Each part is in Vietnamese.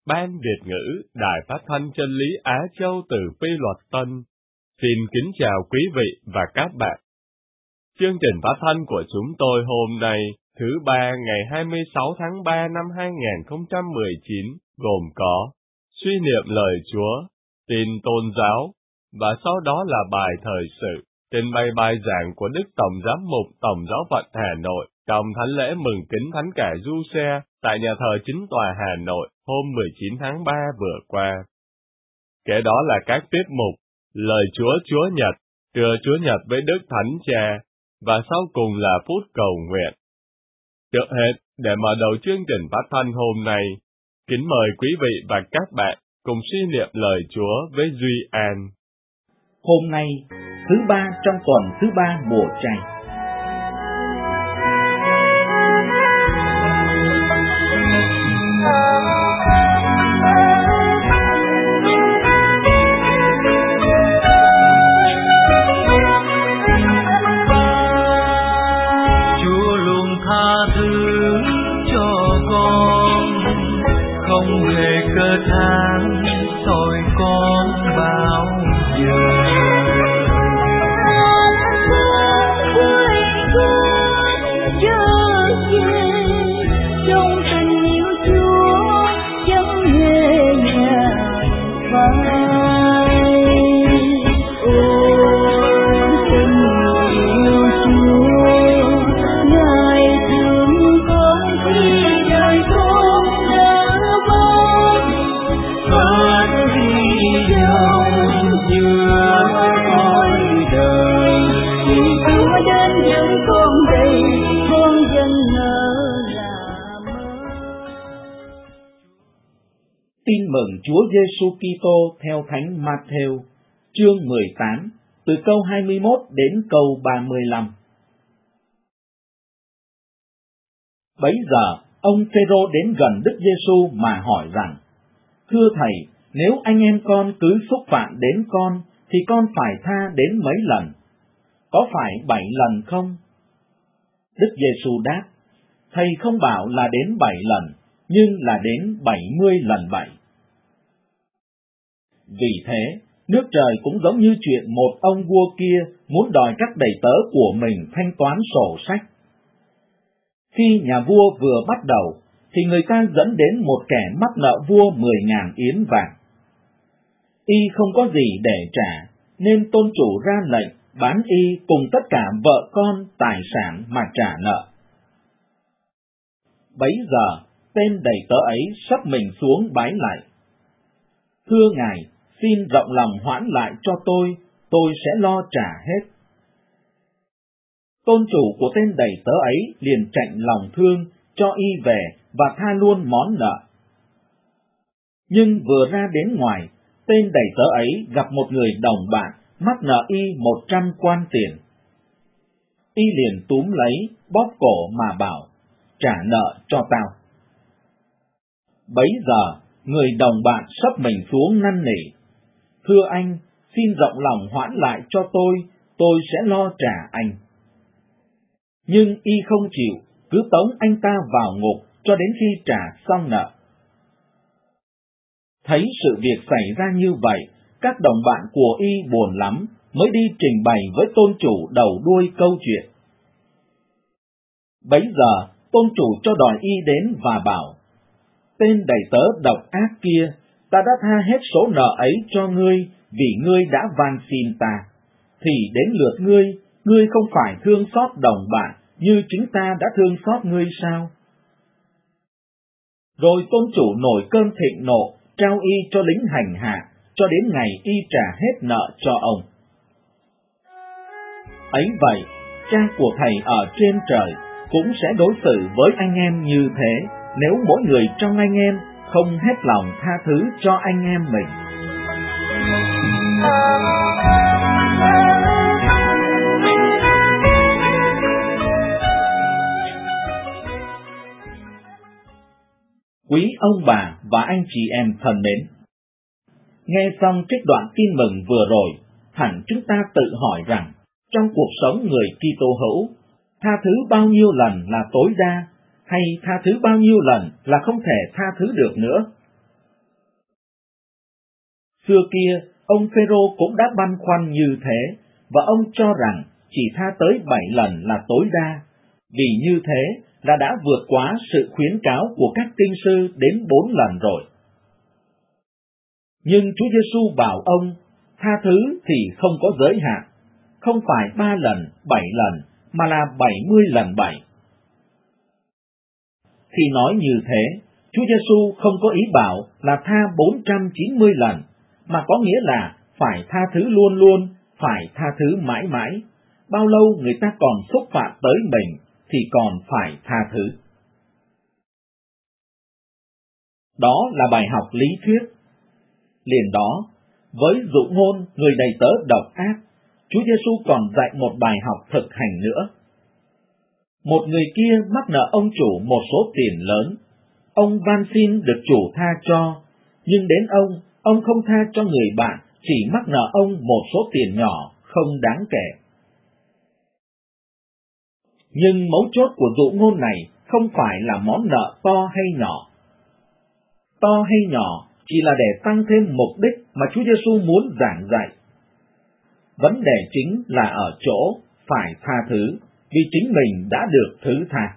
Ban Việt ngữ Đài Phát thanh Chân lý Á Châu từ Phi Luật Tân xin kính chào quý vị và các bạn. Chương trình phát thanh của chúng tôi hôm nay, thứ Ba ngày 26 tháng 3 năm 2019, gồm có suy niệm lời Chúa, tin tôn giáo, và sau đó là bài thời sự, trình bày bài giảng của Đức Tổng Giám mục Tổng Giáo phận Hà Nội trong thánh lễ mừng kính Thánh Cả Giuse tại nhà thờ Chính tòa Hà Nội hôm 19 tháng 3 vừa qua. Kế đó là các tiết mục Lời Chúa Chúa Nhật, Trưa Chúa Nhật với Đức Thánh Cha, và sau cùng là phút cầu nguyện. Trước hết, để mở đầu chương trình phát thanh hôm nay, kính mời quý vị và các bạn cùng suy niệm lời Chúa với Duy An. Hôm nay, thứ Ba trong tuần thứ 3 mùa chay. Chúa luôn tha thứ cho con, không hề cơ than tội con bao giờ. Tin mừng Chúa Giêsu Kitô theo Thánh Ma-thêu, chương 18, từ câu 21 đến câu 35. Bấy giờ, ông Phêrô đến gần Đức Giêsu mà hỏi rằng: Thưa Thầy, nếu anh em con cứ xúc phạm đến con, thì con phải tha đến mấy lần? Có phải 7 lần không? Đức Giêsu đáp: Thầy không bảo là đến 7 lần, nhưng là đến 70 lần 7. Vì thế, nước trời cũng giống như chuyện một ông vua kia muốn đòi các đầy tớ của mình thanh toán sổ sách. Khi nhà vua vừa bắt đầu, thì người ta dẫn đến một kẻ mắc nợ vua 10.000 yến vàng. Y không có gì để trả, nên tôn chủ ra lệnh bán y cùng tất cả vợ con, tài sản mà trả nợ. Bấy giờ, tên đầy tớ ấy sấp mình xuống bái lạy: Thưa Ngài, xin rộng lòng hoãn lại cho tôi sẽ lo trả hết. Tôn chủ của tên đầy tớ ấy liền chạnh lòng thương, cho y về và tha luôn món nợ. Nhưng vừa ra đến ngoài, tên đầy tớ ấy gặp một người đồng bạn mắc nợ y 100 quan tiền. Y liền túm lấy, bóp cổ mà bảo: Trả nợ cho tao. Bấy giờ, người đồng bạn sấp mình xuống năn nỉ: Thưa anh, xin rộng lòng hoãn lại cho tôi sẽ lo trả anh. Nhưng y không chịu, cứ tống anh ta vào ngục cho đến khi trả xong nợ. Thấy sự việc xảy ra như vậy, các đồng bạn của y buồn lắm, mới đi trình bày với tôn chủ đầu đuôi câu chuyện. Bấy giờ, tôn chủ cho đòi y đến và bảo: Tên đầy tớ độc ác kia, ta đã tha hết số nợ ấy cho ngươi vì ngươi đã van xin ta. Thì đến lượt ngươi không phải thương xót đồng bạn như chính ta đã thương xót ngươi sao? Rồi tôn chủ nổi cơn thịnh nộ, trao y cho lính hành hạ, cho đến ngày y trả hết nợ cho ông. Ấy vậy, Cha của Thầy ở trên trời cũng sẽ đối xử với anh em như thế, nếu mỗi người trong anh em không hết lòng tha thứ cho anh em mình. Quý ông bà và anh chị em thân mến, nghe xong trích đoạn tin mừng vừa rồi, hẳn chúng ta tự hỏi rằng, trong cuộc sống người Kitô hữu, tha thứ bao nhiêu lần là tối đa, hay tha thứ bao nhiêu lần là không thể tha thứ được nữa? Xưa kia, ông Phêrô cũng đã băn khoăn như thế, và ông cho rằng chỉ tha tới 7 lần là tối đa, vì như thế là đã vượt quá sự khuyến cáo của các kinh sư đến 4 lần rồi. Nhưng Chúa Giêsu bảo ông, tha thứ thì không có giới hạn, không phải 3 lần, 7 lần, mà là 70 lần 7. Khi nói như thế, Chúa Giêsu không có ý bảo là tha 490 lần, mà có nghĩa là phải tha thứ luôn luôn, phải tha thứ mãi mãi. Bao lâu người ta còn xúc phạm tới mình thì còn phải tha thứ. Đó là bài học lý thuyết. Liền đó, với dụ ngôn người đầy tớ độc ác, Chúa Giêsu còn dạy một bài học thực hành nữa. Một người kia mắc nợ ông chủ một số tiền lớn. Ông van xin được chủ tha cho, nhưng đến ông không tha cho người bạn chỉ mắc nợ ông một số tiền nhỏ, không đáng kể. Nhưng mấu chốt của dụ ngôn này không phải là món nợ to hay nhỏ. To hay nhỏ chỉ là để tăng thêm mục đích mà Chúa Giêsu muốn giảng dạy. Vấn đề chính là ở chỗ phải tha thứ, vì chính mình đã được thứ tha.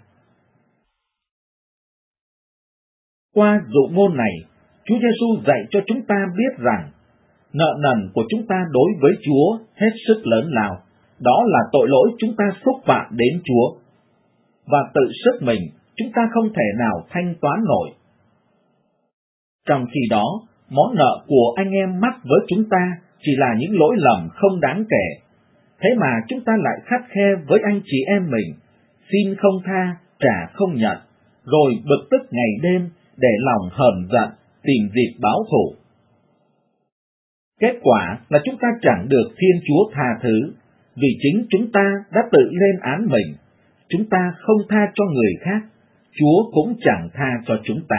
Qua dụ ngôn này, Chúa Giêsu dạy cho chúng ta biết rằng nợ nần của chúng ta đối với Chúa hết sức lớn lao, đó là tội lỗi chúng ta xúc phạm đến Chúa, và tự sức mình chúng ta không thể nào thanh toán nổi. Trong khi đó, món nợ của anh em mắc với chúng ta chỉ là những lỗi lầm không đáng kể, thế mà chúng ta lại khắt khe với anh chị em mình, xin không tha, trả không nhận, rồi bực tức ngày đêm để lòng hờn giận, tìm dịp báo thù. Kết quả là chúng ta chẳng được Thiên Chúa tha thứ, vì chính chúng ta đã tự lên án mình. Chúng ta không tha cho người khác, Chúa cũng chẳng tha cho chúng ta.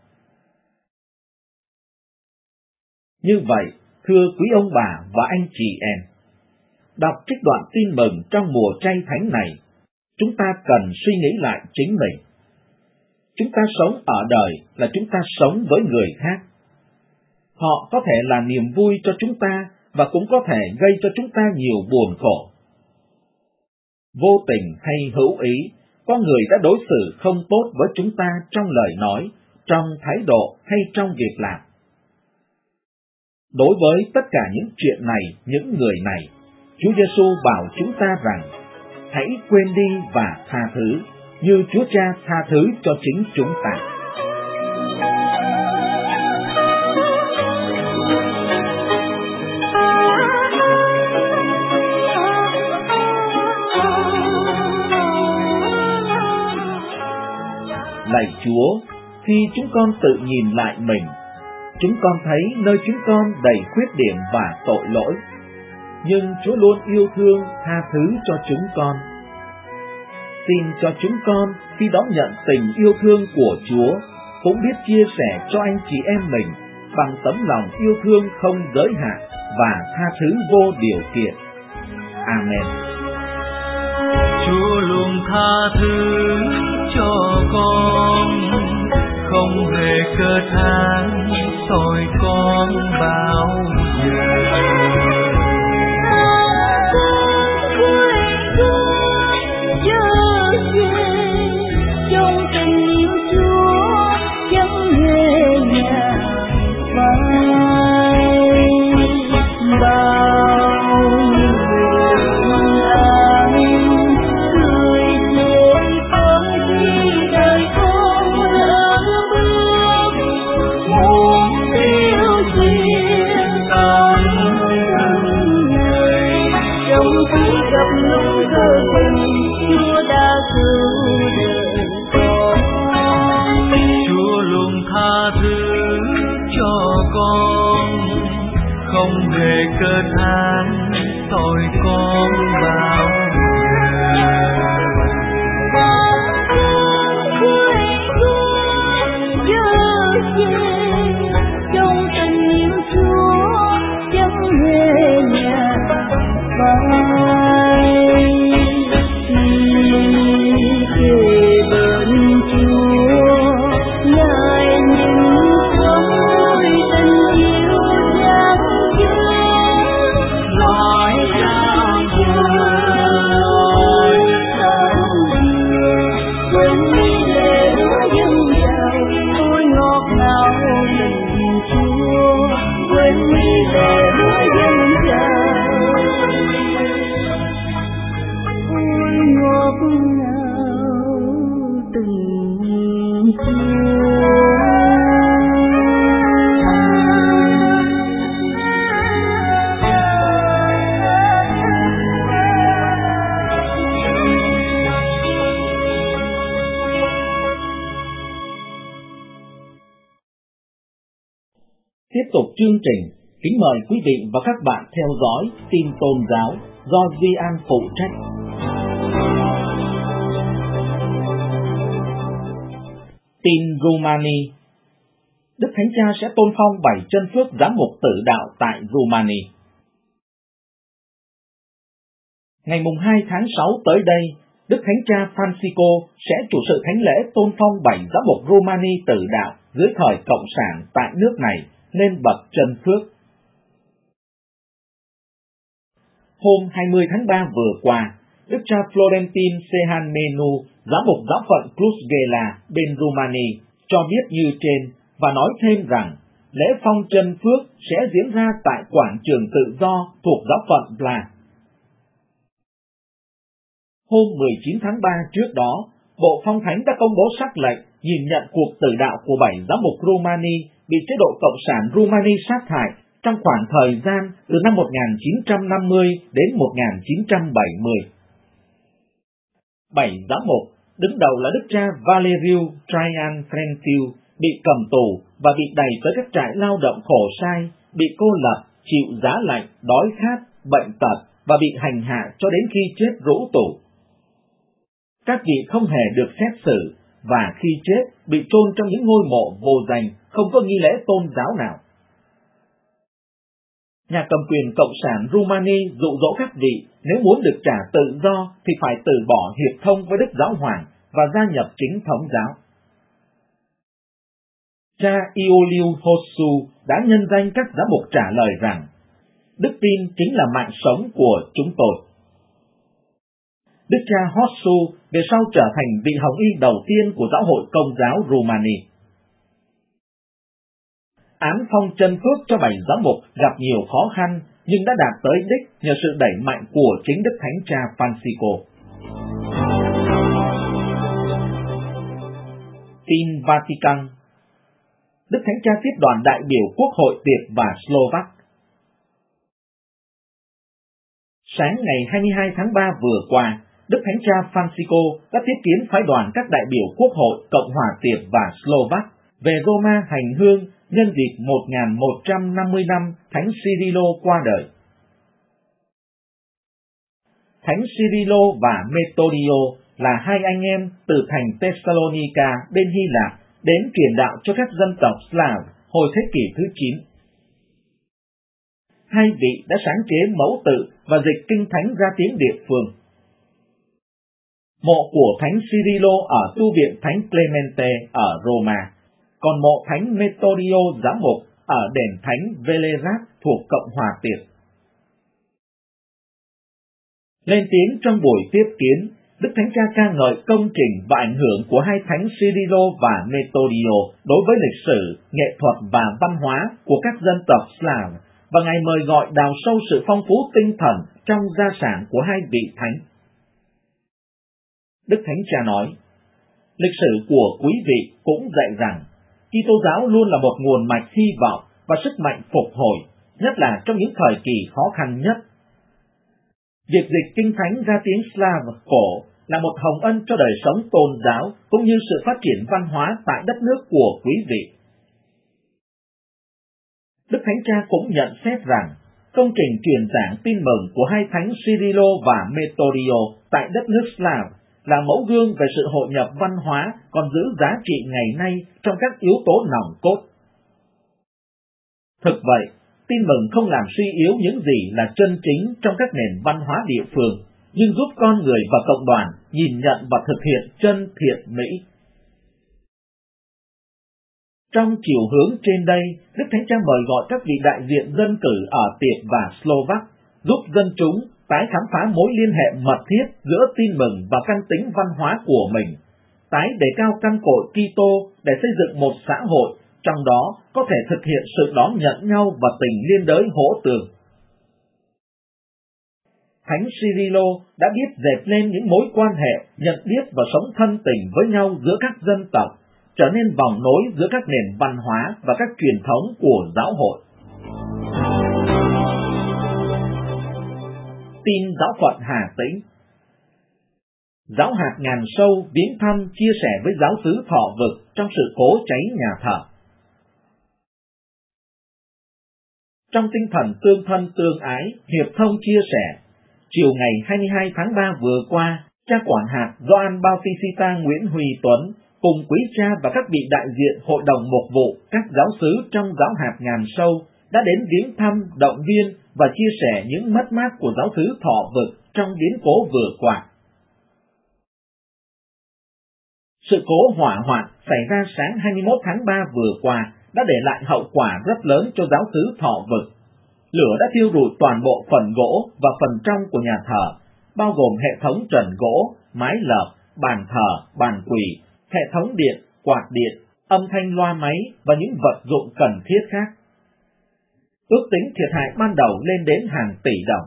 Như vậy, thưa quý ông bà và anh chị em, đọc trích đoạn tin mừng trong mùa chay thánh này, chúng ta cần suy nghĩ lại chính mình. Chúng ta sống ở đời là chúng ta sống với người khác. Họ có thể là niềm vui cho chúng ta và cũng có thể gây cho chúng ta nhiều buồn khổ. Vô tình hay hữu ý, có người đã đối xử không tốt với chúng ta trong lời nói, trong thái độ hay trong việc làm. Đối với tất cả những chuyện này, những người này, Chúa Giêsu bảo chúng ta rằng, hãy quên đi và tha thứ, như Chúa Cha tha thứ cho chính chúng ta. Lạy Chúa, khi chúng con tự nhìn lại mình, chúng con thấy nơi chúng con đầy khuyết điểm và tội lỗi, nhưng Chúa luôn yêu thương tha thứ cho chúng con. Xin cho chúng con khi đón nhận tình yêu thương của Chúa, cũng biết chia sẻ cho anh chị em mình bằng tấm lòng yêu thương không giới hạn và tha thứ vô điều kiện. Amen. Chúa luôn tha thứ cho con, không hề cơ than soi con bao giờ. Không hề cơ than tội con bao Tiếp tục chương trình, kính mời quý vị và các bạn theo dõi tin tôn giáo do Duy An phụ trách. Tin Rumani. Đức Thánh Cha sẽ tôn phong 7 chân phước giám mục tử đạo tại Rumani. Ngày 2 tháng 6 tới đây, Đức Thánh Cha Francisco sẽ chủ sự thánh lễ tôn phong 7 giám mục Rumani tử đạo dưới thời Cộng sản tại nước này lên bậc chân phước. Hôm 20 tháng 3 vừa qua, Đức cha Florentin Sehanmenu, giám mục giáo phận Cluj-Gela bên Rumani, cho biết như trên và nói thêm rằng lễ phong chân phước sẽ diễn ra tại quảng trường tự do thuộc giáo phận Bla. Hôm 19 tháng 3 trước đó, Bộ Phong Thánh đã công bố sắc lệnh nhìn nhận cuộc tử đạo của 7 giám mục Rumani bị chế độ Cộng sản Rumani sát hại trong khoảng thời gian từ năm 1950 đến 1970. 7 giám mục, đứng đầu là Đức cha Valeriu Traian Frentiu, bị cầm tù và bị đày tới các trại lao động khổ sai, bị cô lập, chịu giá lạnh, đói khát, bệnh tật và bị hành hạ cho đến khi chết rũ tủ. Các vị không hề được xét xử và khi chết bị chôn trong những ngôi mộ vô danh, không có nghi lễ tôn giáo nào. Nhà cầm quyền Cộng sản Rumani dụ dỗ các vị nếu muốn được trả tự do thì phải từ bỏ hiệp thông với Đức Giáo Hoàng và gia nhập chính thống giáo. Cha Iuliu Hosu đã nhân danh các giám mục trả lời rằng đức tin chính là mạng sống của chúng tôi. Đức cha Hosu về sau trở thành vị hồng y đầu tiên của giáo hội Công giáo Rumani. Án phong chân phước cho 7 giám mục gặp nhiều khó khăn nhưng đã đạt tới đích nhờ sự đẩy mạnh của chính Đức Thánh Cha Francisco. Tin Vatican. Đức Thánh Cha tiếp đoàn đại biểu Quốc hội Tiệp và Slovak. Sáng ngày 22 tháng 3 vừa qua, Đức Thánh Cha Francisco đã tiếp kiến phái đoàn các đại biểu Quốc hội Cộng hòa Tiệp và Slovak về Roma hành hương nhân dịp 1150 năm Thánh Cyrilo qua đời. Thánh Cyrilo và Metodio là hai anh em từ thành Thessalonica bên Hy Lạp đến truyền đạo cho các dân tộc Slav hồi thế kỷ thứ 9. Hai vị đã sáng chế mẫu tự và dịch kinh thánh ra tiếng địa phương. Mộ của Thánh Cyrilo ở tu viện Thánh Clemente ở Roma, còn mộ Thánh Metodio giám mục ở đền Thánh Velerat thuộc Cộng hòa Tiệp. Lên tiếng trong buổi tiếp kiến, Đức Thánh Cha ca ngợi công trình và ảnh hưởng của hai Thánh Cyrilo và Metodio đối với lịch sử, nghệ thuật và văn hóa của các dân tộc Slav và Ngài mời gọi đào sâu sự phong phú tinh thần trong gia sản của hai vị Thánh. Đức Thánh Cha nói, lịch sử của quý vị cũng dạy rằng Kitô giáo luôn là một nguồn mạch hy vọng và sức mạnh phục hồi, nhất là trong những thời kỳ khó khăn nhất. Việc dịch kinh thánh ra tiếng Slav cổ là một hồng ân cho đời sống tôn giáo cũng như sự phát triển văn hóa tại đất nước của quý vị. Đức Thánh Cha cũng nhận xét rằng công trình truyền giảng tin mừng của hai Thánh Cyrilo và Metodio tại đất nước Slav là mẫu gương về sự hội nhập văn hóa còn giữ giá trị ngày nay trong các yếu tố nòng cốt. Thực vậy, tin mừng không làm suy yếu những gì là chân chính trong các nền văn hóa địa phương, nhưng giúp con người và cộng đoàn nhìn nhận và thực hiện chân thiện mỹ. Trong chiều hướng trên đây, Đức Thánh Cha mời gọi các vị đại diện dân cử ở Tiệp và Slovak giúp dân chúng tái khám phá mối liên hệ mật thiết giữa tin mừng và căn tính văn hóa của mình, tái đề cao căn cội Kitô để xây dựng một xã hội trong đó có thể thực hiện sự đón nhận nhau và tình liên đới hỗ tương. Thánh Cyrilo đã biết dệt lên những mối quan hệ, nhận biết và sống thân tình với nhau giữa các dân tộc, trở nên vòng nối giữa các nền văn hóa và các truyền thống của giáo hội. Tin giáo phận Hà Tĩnh. Giáo hạt Ngàn Sâu viếng thăm chia sẻ với giáo xứ Thọ Vực trong sự cố cháy nhà thờ. trong tinh thần tương thân tương ái, hiệp thông chia sẻ. Chiều ngày 22 tháng 3 vừa qua, cha quản hạt Gioan Bautista Nguyễn Huy Tuấn cùng quý cha và các vị đại diện hội đồng mục vụ, các giáo xứ trong giáo hạt Ngàn Sâu đã đến viếng thăm, động viên và chia sẻ những mất mát của giáo xứ Thọ Vực trong biến cố vừa qua. Sự cố hỏa hoạn xảy ra sáng 21 tháng 3 vừa qua đã để lại hậu quả rất lớn cho giáo xứ Thọ Vực. Lửa đã thiêu rụi toàn bộ phần gỗ và phần trong của nhà thờ, bao gồm hệ thống trần gỗ, mái lợp, bàn thờ, bàn quỳ, hệ thống điện, quạt điện, âm thanh loa máy và những vật dụng cần thiết khác. Ước tính thiệt hại ban đầu lên đến hàng tỷ đồng.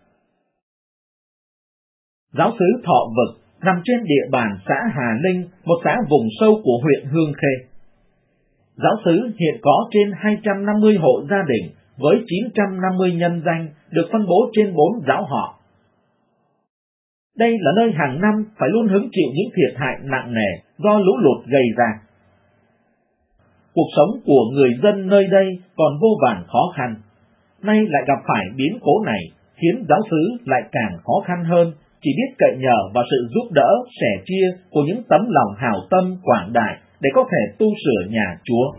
Giáo xứ Thọ Vực nằm trên địa bàn xã Hà Linh, một xã vùng sâu của huyện Hương Khê. Giáo xứ hiện có trên 250 hộ gia đình với 950 nhân danh được phân bố trên 4 giáo họ. Đây là nơi hàng năm phải luôn hứng chịu những thiệt hại nặng nề do lũ lụt gây ra. Cuộc sống của người dân nơi đây còn vô vàn khó khăn. Nay lại gặp phải biến cố này khiến giáo xứ lại càng khó khăn hơn, chỉ biết cậy nhờ vào sự giúp đỡ, sẻ chia của những tấm lòng hảo tâm quảng đại để có thể tu sửa nhà Chúa.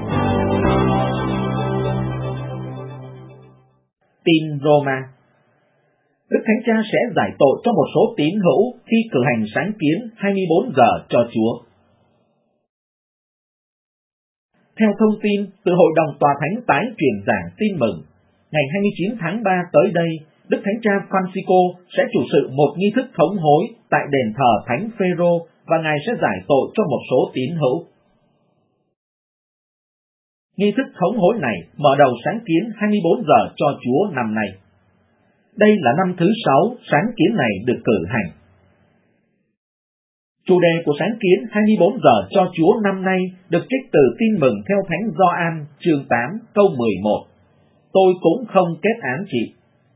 Tin Roma. Đức Thánh Cha sẽ giải tội cho một số tín hữu khi cử hành sáng kiến 24 giờ cho Chúa. Theo thông tin từ Hội đồng Tòa Thánh tái truyền giảng tin mừng, ngày 29 tháng 3 tới đây, Đức Thánh Cha Francisco sẽ chủ sự một nghi thức thống hối tại đền thờ Thánh Phêrô và Ngài sẽ giải tội cho một số tín hữu. Nghi thức thống hối này mở đầu sáng kiến 24 giờ cho Chúa năm nay. Đây là năm thứ 6 sáng kiến này được cử hành. Chủ đề của sáng kiến 24 giờ cho Chúa năm nay được trích từ tin mừng theo Thánh Gioan chương 8 câu 11. Tôi cũng không kết án chị.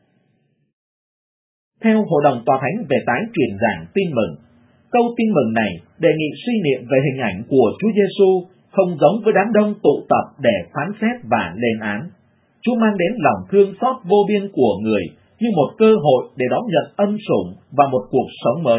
Theo Hội đồng Tòa Thánh về tái truyền giảng tin mừng, câu tin mừng này đề nghị suy niệm về hình ảnh của Chúa Giêsu không giống với đám đông tụ tập để phán xét và lên án. Chúa mang đến lòng thương xót vô biên của người như một cơ hội để đón nhận ân sủng và một cuộc sống mới.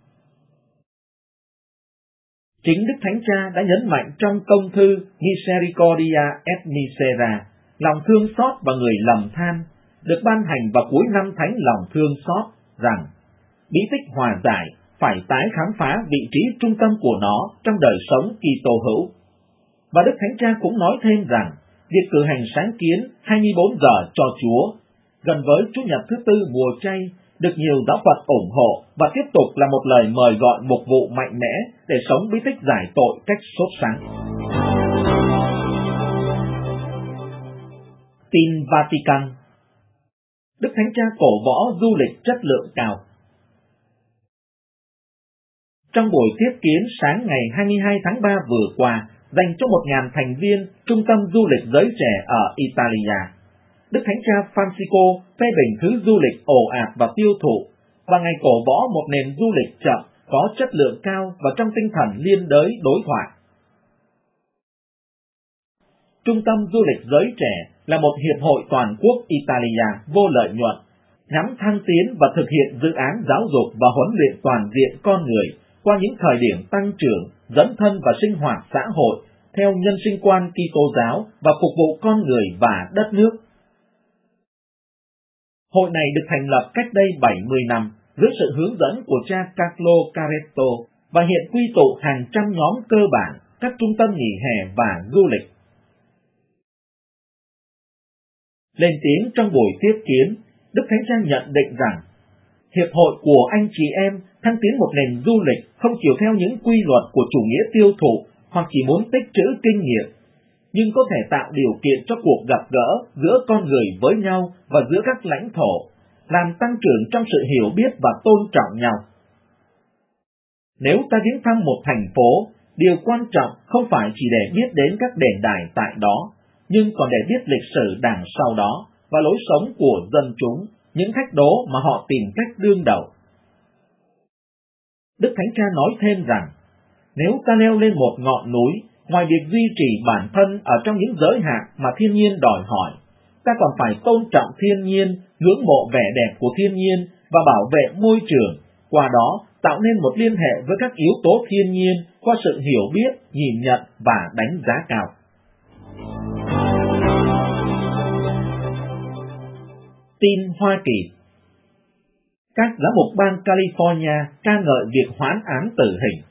Chính Đức Thánh Cha đã nhấn mạnh trong công thư Misericordia et Misera, lòng thương xót và người lầm than, được ban hành vào cuối năm Thánh lòng thương xót, rằng bí tích hòa giải phải tái khám phá vị trí trung tâm của nó trong đời sống Kitô hữu. Và Đức Thánh Cha cũng nói thêm rằng, việc cử hành sáng kiến 24 giờ cho Chúa, gần với Chủ nhật thứ Tư mùa chay, được nhiều giáo phận ủng hộ và tiếp tục là một lời mời gọi mục vụ mạnh mẽ để sống bí tích giải tội cách sốt sắng. Tin Vatican. Đức Thánh Cha cổ võ du lịch chất lượng cao. Trong buổi tiếp kiến sáng ngày 22 tháng 3 vừa qua, dành cho 1.000 thành viên Trung tâm Du lịch giới trẻ ở Italia, Đức Thánh Cha Francisco phê bình thứ du lịch ồ ạt và tiêu thụ, và Ngài cổ võ một nền du lịch chậm, có chất lượng cao và trong tinh thần liên đới đối thoại. Trung tâm Du lịch giới trẻ là một hiệp hội toàn quốc Italia vô lợi nhuận, nhằm thăng tiến và thực hiện dự án giáo dục và huấn luyện toàn diện con người qua những thời điểm tăng trưởng, dấn thân và sinh hoạt xã hội theo nhân sinh quan Kitô giáo và phục vụ con người và đất nước. Hội này được thành lập cách đây 70 năm dưới sự hướng dẫn của cha Carlo Caretto và hiện quy tụ hàng trăm nhóm cơ bản, các trung tâm nghỉ hè và du lịch. Lên tiếng trong buổi tiếp kiến, Đức Thánh Cha nhận định rằng, hiệp hội của anh chị em thăng tiến một nền du lịch không chiều theo những quy luật của chủ nghĩa tiêu thụ hoặc chỉ muốn tích trữ kinh nghiệm, nhưng có thể tạo điều kiện cho cuộc gặp gỡ giữa con người với nhau và giữa các lãnh thổ, làm tăng trưởng trong sự hiểu biết và tôn trọng nhau. Nếu ta viếng thăm một thành phố, điều quan trọng không phải chỉ để biết đến các đền đài tại đó, nhưng còn để biết lịch sử đằng sau đó và lối sống của dân chúng, những thách đố mà họ tìm cách đương đầu. Đức Thánh Cha nói thêm rằng, nếu ta leo lên một ngọn núi, ngoài việc duy trì bản thân ở trong những giới hạn mà thiên nhiên đòi hỏi, ta còn phải tôn trọng thiên nhiên, ngưỡng mộ vẻ đẹp của thiên nhiên và bảo vệ môi trường, qua đó tạo nên một liên hệ với các yếu tố thiên nhiên qua sự hiểu biết, nhìn nhận và đánh giá cao. Tin Hoa Kỳ. Các giám mục bang California ca ngợi việc hoãn án tử hình.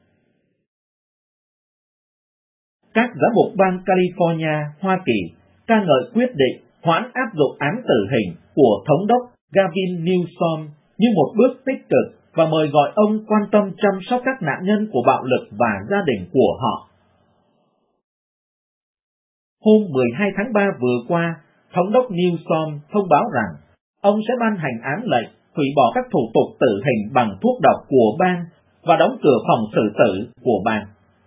Các giám mục bang California, Hoa Kỳ ca ngợi quyết định hoãn áp dụng án tử hình của Thống đốc Gavin Newsom như một bước tích cực và mời gọi ông quan tâm chăm sóc các nạn nhân của bạo lực và gia đình của họ. Hôm 12 tháng 3 vừa qua, Thống đốc Newsom thông báo rằng ông sẽ ban hành án lệnh hủy bỏ các thủ tục tử hình bằng thuốc độc của bang và đóng cửa phòng xử tử của bang.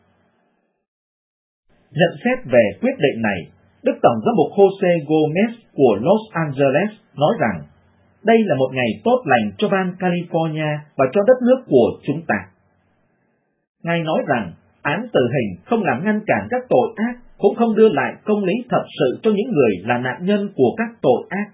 Nhận xét về quyết định này, Đức Tổng giám mục Jose Gomez của Los Angeles nói rằng đây là một ngày tốt lành cho bang California và cho đất nước của chúng ta. Ngài nói rằng án tử hình không làm ngăn cản các tội ác, cũng không đưa lại công lý thật sự cho những người là nạn nhân của các tội ác.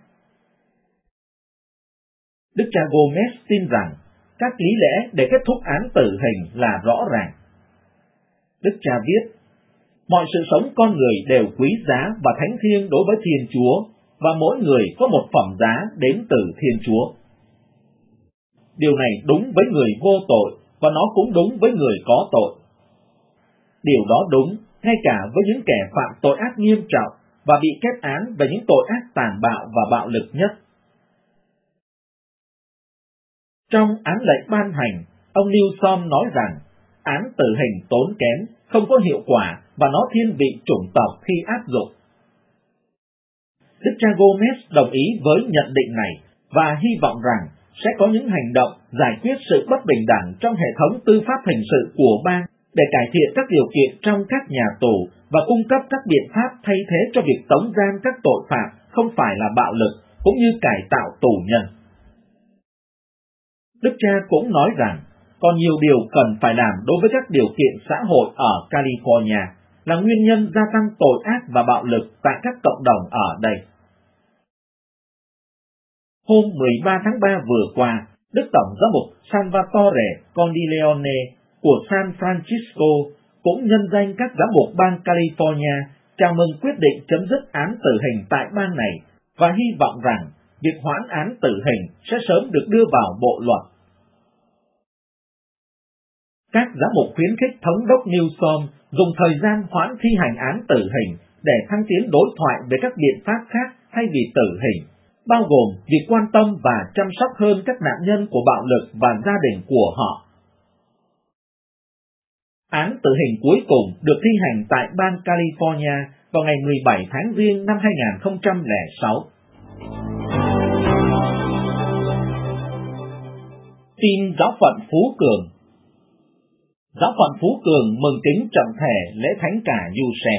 Đức cha Gomez tin rằng các lý lẽ để kết thúc án tử hình là rõ ràng. Đức cha viết, mọi sự sống con người đều quý giá và thánh thiêng đối với Thiên Chúa, và mỗi người có một phẩm giá đến từ Thiên Chúa. Điều này đúng với người vô tội, và nó cũng đúng với người có tội. Điều đó đúng ngay cả với những kẻ phạm tội ác nghiêm trọng và bị kết án về những tội ác tàn bạo và bạo lực nhất. Trong án lệnh ban hành, ông Newsom nói rằng án tử hình tốn kém, không có hiệu quả và nó thiên vị chủng tộc khi áp dụng. Đức cha Gomez đồng ý với nhận định này và hy vọng rằng sẽ có những hành động giải quyết sự bất bình đẳng trong hệ thống tư pháp hình sự của bang để cải thiện các điều kiện trong các nhà tù và cung cấp các biện pháp thay thế cho việc tống giam các tội phạm không phải là bạo lực, cũng như cải tạo tù nhân. Đức cha cũng nói rằng còn nhiều điều cần phải làm đối với các điều kiện xã hội ở California là nguyên nhân gia tăng tội ác và bạo lực tại các cộng đồng ở đây. Hôm 13 tháng 3 vừa qua, Đức Tổng giám mục Salvatore Condileone của San Francisco cũng nhân danh các giám mục bang California chào mừng quyết định chấm dứt án tử hình tại bang này và hy vọng rằng việc hoãn án tử hình sẽ sớm được đưa vào bộ luật. Các giám mục khuyến khích Thống đốc Newsom dùng thời gian hoãn thi hành án tử hình để thăng tiến đối thoại về các biện pháp khác thay vì tử hình, bao gồm việc quan tâm và chăm sóc hơn các nạn nhân của bạo lực và gia đình của họ. Án tử hình cuối cùng được thi hành tại bang California vào ngày 17 tháng Giêng năm 2006. Tin giáo phận Phú Cường. Giáo phận Phú Cường mừng kính trọng thể lễ thánh cả Giuse.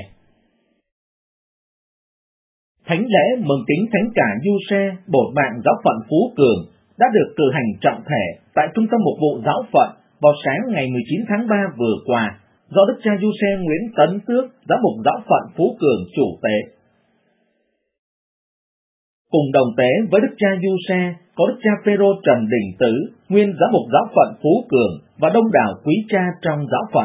Thánh lễ mừng kính thánh cả Giuse bổn mạng giáo phận Phú Cường đã được cử hành trọng thể tại Trung tâm Mục vụ Giáo phận vào sáng ngày 19 tháng 3 vừa qua do Đức cha Giuse Nguyễn Tấn Tước, giám mục Giáo phận Phú Cường chủ tế. Cùng đồng tế với Đức cha Giuse có Đức cha Phêrô Trần Đình Tứ, nguyên giám mục Giáo phận Phú Cường và đông đảo quý cha trong giáo phận.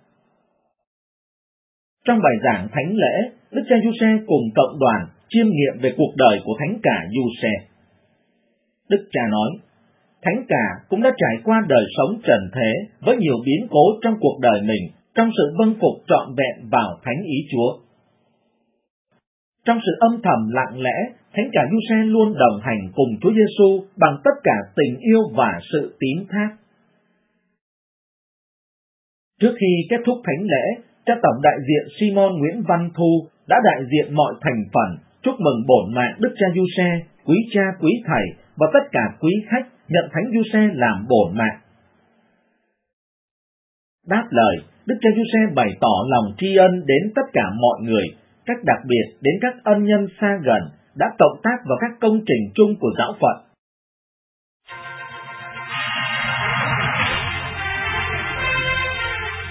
Trong bài giảng thánh lễ, Đức cha Giuse cùng cộng đoàn chiêm nghiệm về cuộc đời của thánh cả Giuse. Đức cha nói, thánh cả cũng đã trải qua đời sống trần thế với nhiều biến cố trong cuộc đời mình, trong sự vâng phục trọn vẹn vào thánh ý Chúa. Trong sự âm thầm lặng lẽ, thánh cả Giuse luôn đồng hành cùng Chúa Giêsu bằng tất cả tình yêu và sự tín thác. Trước khi kết thúc thánh lễ, cha tổng đại diện Simon Nguyễn Văn Thu đã đại diện mọi thành phần chúc mừng bổn mạng Đức cha Giuse, quý cha quý thầy và tất cả quý khách nhận thánh Giuse làm bổn mạng. Đáp lời, Đức cha Giuse bày tỏ lòng tri ân đến tất cả mọi người, cách đặc biệt đến các ân nhân xa gần đã cộng tác vào các công trình chung của giáo phận.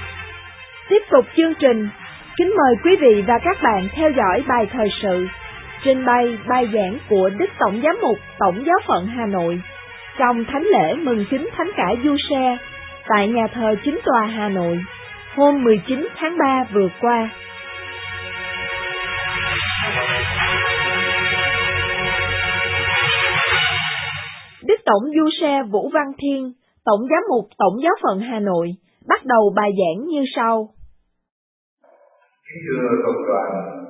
Tiếp tục chương trình, kính mời quý vị và các bạn theo dõi bài thời sự Trình bày bài giảng của Đức Tổng Giám mục Tổng Giáo phận Hà Nội trong thánh lễ mừng kính Thánh cả Giuse tại nhà thờ Chính tòa Hà Nội hôm 19 tháng 3 vừa qua. Đức Tổng Giuse Vũ Văn Thiên, Tổng Giám mục Tổng Giáo phận Hà Nội, bắt đầu bài giảng như sau. Kính thưa cộng đoàn,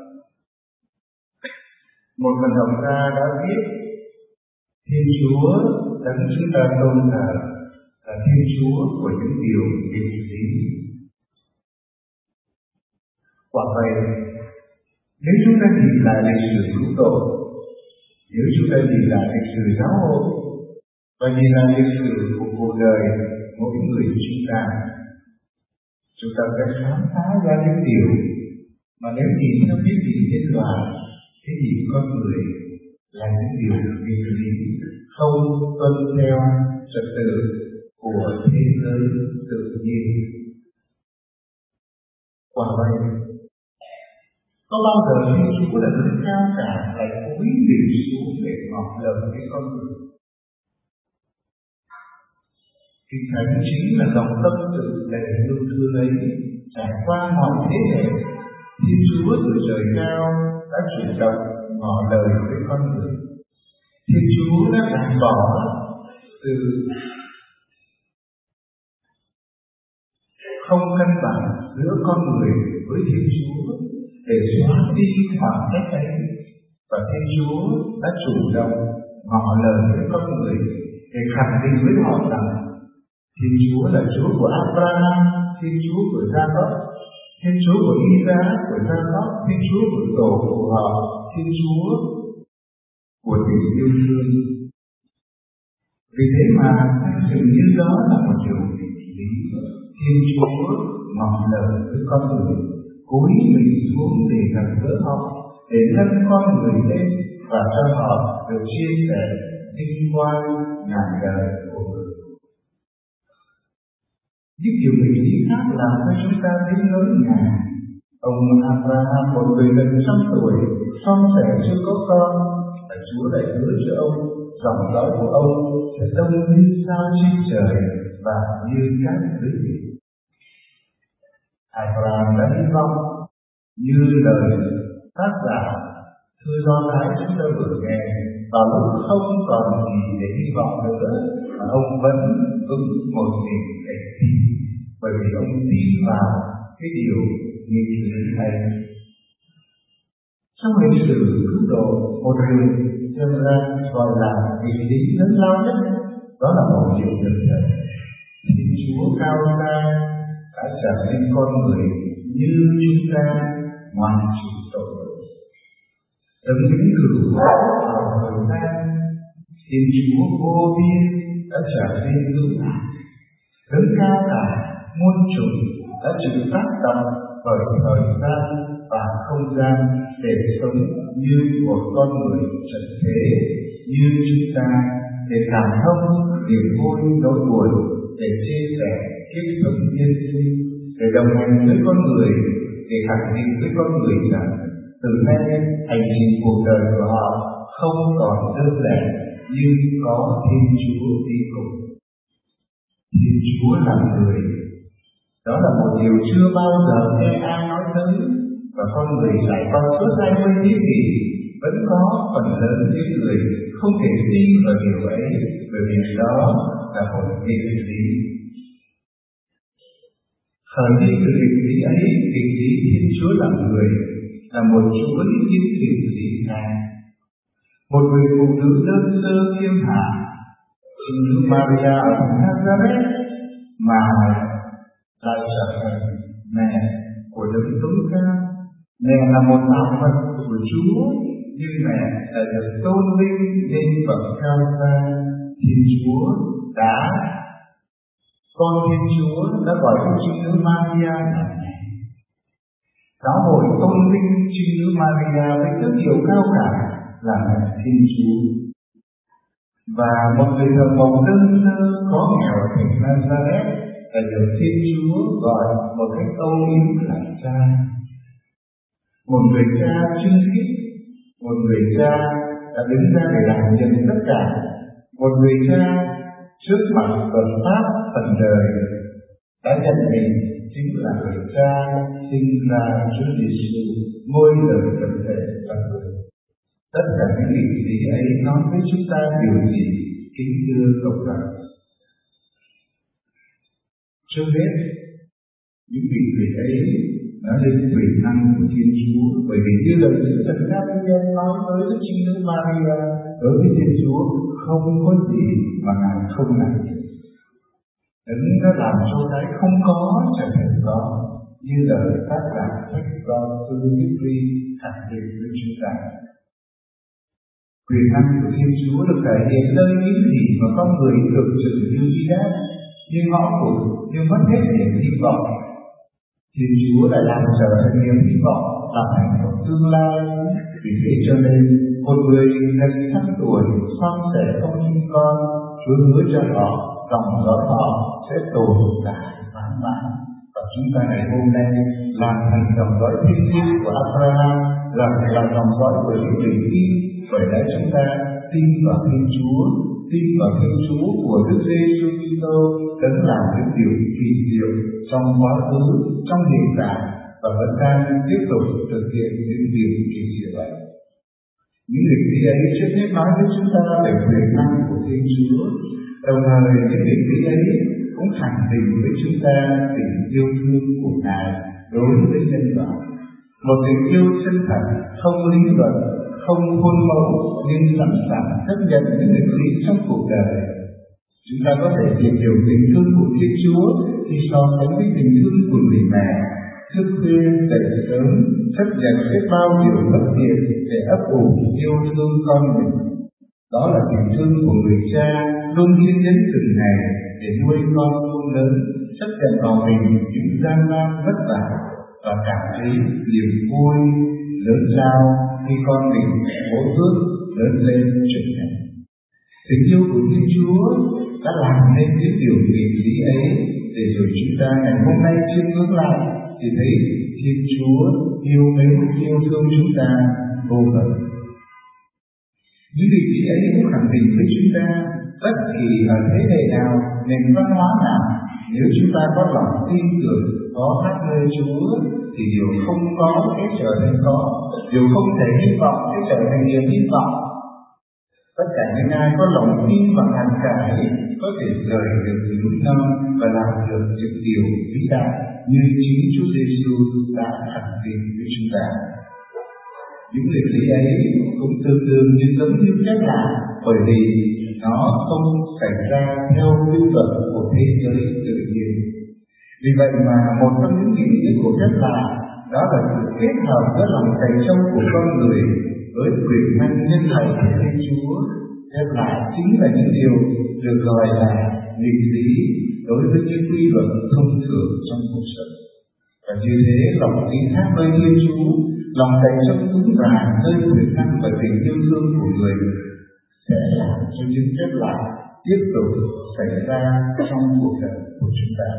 một phần học gia đã viết: Thiên Chúa đấng chúng ta tôn thờ là Thiên Chúa của những điều nghịch lý. Quả vậy, nếu chúng ta nhìn lại lịch sử cứu độ, nếu chúng ta nhìn lại lịch sử giáo hội và nhìn lại lịch sử của cuộc đời mỗi người chúng ta sẽ khám phá ra những điều mà nếu nhìn theo cái gì nhân loại, cái gì con người là những điều nghịch lý, không tuân theo trật tự của thế giới tự nhiên. Quả vậy, có bao giờ Thiên Chúa là đấng cao cả lại cúi mình xuống để ngỏ lời với con người? Kinh Thánh chính là dòng tâm sự đầy yêu thương ấy, trải qua mọi thế hệ. Thiên Chúa từ trời cao đã chủ động ngỏ lời với con người. Thiên Chúa đã gạt bỏ từ không cân bằng giữa con người với Thiên Chúa để xóa đi khoảng cách ấy, và Thiên Chúa đã chủ động ngỏ lời với con người để khẳng định với họ rằng Thiên Chúa là Chúa của Abraham, Thiên Chúa của Jacob, Thiên Chúa của Isaac, của Jacob, Thiên Chúa của tổ của họ, Thiên Chúa của tình yêu thương. Vì thế mà dường như đó là một điều nghịch lý. Thiên Chúa ngỏ lời với con người, cúi mình xuống để gặp gỡ họ, để nâng con người lên và cho họ được chia sẻ vinh quang ngàn đời của người. Những điều nghịch lý khác làm cho chúng ta thấy ngỡ ngàng. Ông Abraham, một người gần 100 tuổi, son sẻ chưa có con, và Chúa lại hứa cho ông dòng dõi của ông sẽ đông như sao trên trời và như cát dưới biển. Abraham đã hy vọng như lời tác giả thư Do Thái chúng ta vừa nghe, vào lúc không còn gì để hy vọng nữa, mà ông vẫn vững một niềm cảnh tin, bởi vì ông tin vào cái điều nghịch lý này. Trong lịch sử cứu độ, một điều xem ra gọi là nghịch lý lớn lao nhất, đó là một điều nhân thần. Thiên Chúa cao xa đã trở nên con người như chúng ta, ngoan chịu tội lỗi. Đấng vĩnh cửu vào thời gian, Thiên Chúa vô biên đã trở nên hữu hạn. Đấng cao cả muôn chủng đã chịu tác động bởi thời gian và không gian để sống như một con người trần thế như chúng ta, để cảm thông niềm vui nỗi buồn, để chia sẻ kiếp sống nhân sinh, để đồng hành với con người, để khẳng định với con người rằng từ nay hành trình cuộc đời của họ không còn đơn giản nhưng có Thiên Chúa đi cùng. Thiên Chúa là người, đó là một điều chưa bao giờ nghe ai nói tới, và con người trải qua suốt 20 thế kỷ vẫn có phần lớn những người không thể tin vào điều ấy, bởi vì đó là một nghịch lý. Khởi đi từ nghịch lý ấy, nghịch lý Thiên Chúa là người, là một chuỗi những nghịch lý khác. Một người phụ nữ đơn sơ khiêm hạ, Trinh Nữ Maria ở thành Nazareth, mà lại trở thành mẹ của đấng tối cao. Mẹ là một tạo vật của Chúa, nhưng mẹ lại được tôn vinh lên bậc cao xa. Thiên Chúa đã, con Thiên Chúa đã gọi Đức Trinh Nữ Maria là mẹ. Giáo hội tôn vinh Trinh Nữ Maria với tước hiệu cao cả là mẹ Thiên Chúa. Và một người thờ mộc đơn sơ có nghèo ở thành Nazareth đã được Thiên Chúa gọi một cách âu yếm là cha. Một người cha chân khiết, Một người cha đã đứng ra để đảm nhận tất cả. Một người cha trước mặt luật pháp phần đời đã nhận mình chính là người cha sinh ra Chúa Giêsu, ngôi lời thực thể và người. Tất cả những nghịch lý ấy nói với chúng ta điều gì, kính thưa cộng đồng? Trước hết, những nghịch lý ấy nói lên quyền năng của Thiên Chúa, bởi vì như lời Sứ Thần Gabriel nói với Đức Trinh Nữ Maria, đối với Thiên Chúa không có gì mà Ngài không làm được. Đấng đã làm cho cái không có trở thành có, như lời tác giả sách John Philippi khẳng định với chúng ta. Quyền năng của Thiên Chúa được thể hiện nơi những gì mà con người tưởng chừng như bi đát, như ngõ cụt, như mất hết niềm hy vọng. Thiên Chúa lại làm trở thành niềm hy vọng, làm thành một tương lai. Vì thế cho nên, một người gần 100 tuổi son sẻ không sinh con, Chúa hứa cho họ dòng dõi họ sẽ tồn tại mãi mãi. Và chúng ta ngày hôm nay làm thành dòng dõi thiên liêng của Abraham, là dòng dõi của những người tin. Bởi lẽ chúng ta tin vào Thiên Chúa, tin vào Thiên Chúa của Đức Giêsu Kitô, đấng làm những điều kỳ diệu trong quá khứ, trong hiện tại và vẫn đang tiếp tục thực hiện những điều kỳ diệu ấy. Những nghịch lý ấy trước hết nói với chúng ta về quyền năng của Thiên Chúa, đồng thời những nghịch lý ấy cũng khẳng định với chúng ta tình yêu thương của Ngài đối với nhân loại. Một tình yêu chân thật, không lý luận, không khuôn mẫu, nhưng sẵn sàng chấp nhận những nghịch lý trong cuộc đời. Chúng ta có thể tìm hiểu tình thương của Thiên Chúa khi so sánh với tình thương của người mẹ, thức khuya dậy sớm, chấp nhận biết bao điều bất tiện để ấp ủ yêu thương con mình. Đó là tình thương của người cha luôn kiên nhẫn từng ngày để nuôi con khôn lớn, chấp nhận vào mình những gian nan vất vả và cảm thấy niềm vui lớn lao khi con mình mỗi bước lớn lên trưởng thành. Tình yêu của Thiên Chúa đã làm nên những điều nghịch lý ấy, để rồi chúng ta ngày hôm nay chiêm ngưỡng lại thì thấy Thiên Chúa yêu mến yêu thương chúng ta vô bờ. Những nghịch lý ấy cũng khẳng định với chúng ta bất kỳ ở thế hệ nào, nền văn hóa nào, nếu chúng ta có lòng tin tưởng, có hát nơi Chúa, thì điều không có sẽ trở thành có, điều không thể hy vọng sẽ trở thành niềm hy vọng. Tất cả những ai có lòng tin và hàn cải có thể rời được núi non và làm được những điều vĩ đại như chính Chúa Giêsu đã khẳng định với chúng ta. Những nghịch lý ấy cũng tương đương như giống như phép lạ, bởi vì nó không xảy ra theo quy luật của thế giới tự nhiên. Vì vậy mà một trong những nghịch lý của phép lạ đó là sự kết hợp giữa lòng cậy trông của con người với quyền năng nhân hậu của Thiên Chúa. Phép lạ chính là những điều được gọi là nghịch lý đối với những quy luật thông thường trong cuộc sống. Và như thế, lòng tin thác nơi Thiên Chúa, lòng cậy trông vững vàng nơi quyền năng và tình yêu thương của người sẽ làm cho những phép lạ tiếp tục xảy ra trong cuộc đời của chúng ta.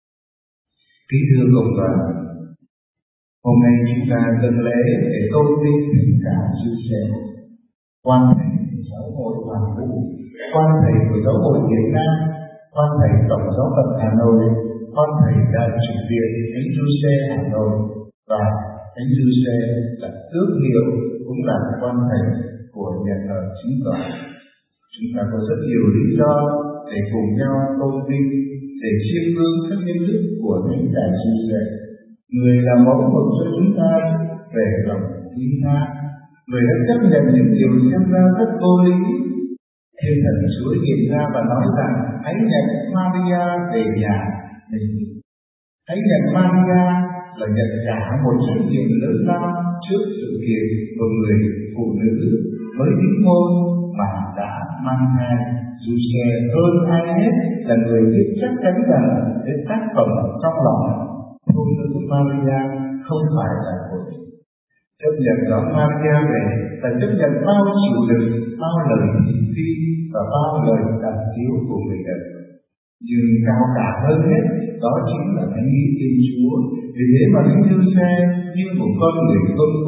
Kính thưa cộng đoàn, hôm nay chúng ta dâng lễ để tôn vinh tình cảm Giuse, quan thầy giáo hội Hoàn Vũ, quan thầy của giáo hội Việt Nam, quan thầy tổng giáo phận Hà Nội, quan thầy đại chủ viện Thánh Giuse Hà Nội, và Thánh Giuse là tước hiệu cũng là quan thầy của nhà thờ Chính Tòa. Chúng ta có rất nhiều lý do để cùng nhau tôn vinh, để chiêm ngưỡng các nhân đức của Thánh đại Giuse, người là mẫu mực cho chúng ta về lòng tín tha, người đã chấp nhận những điều xem ra rất vô lý. Thiên Thần Chúa hiện ra và nói rằng hãy nhận Maria về nhà mình. Hãy nhận Maria là nhận cả một trách nhiệm lớn lao trước sự kiện của người phụ nữ mới đính hôn mà đã mang thai. Giuse hơn ai hết là người biết chắc chắn rằng cái tác phẩm trong lòng phụ nữ Maria không phải là của mình. Chấp nhận đón Maria về là chấp nhận bao chịu đựng, bao lời thị phi và bao lời đàm tiếu của người đời. Nhưng cao cả hơn hết, đó chính là thánh ý Thiên Chúa. Vì thế mà Thánh Giuse như một con người tuân phục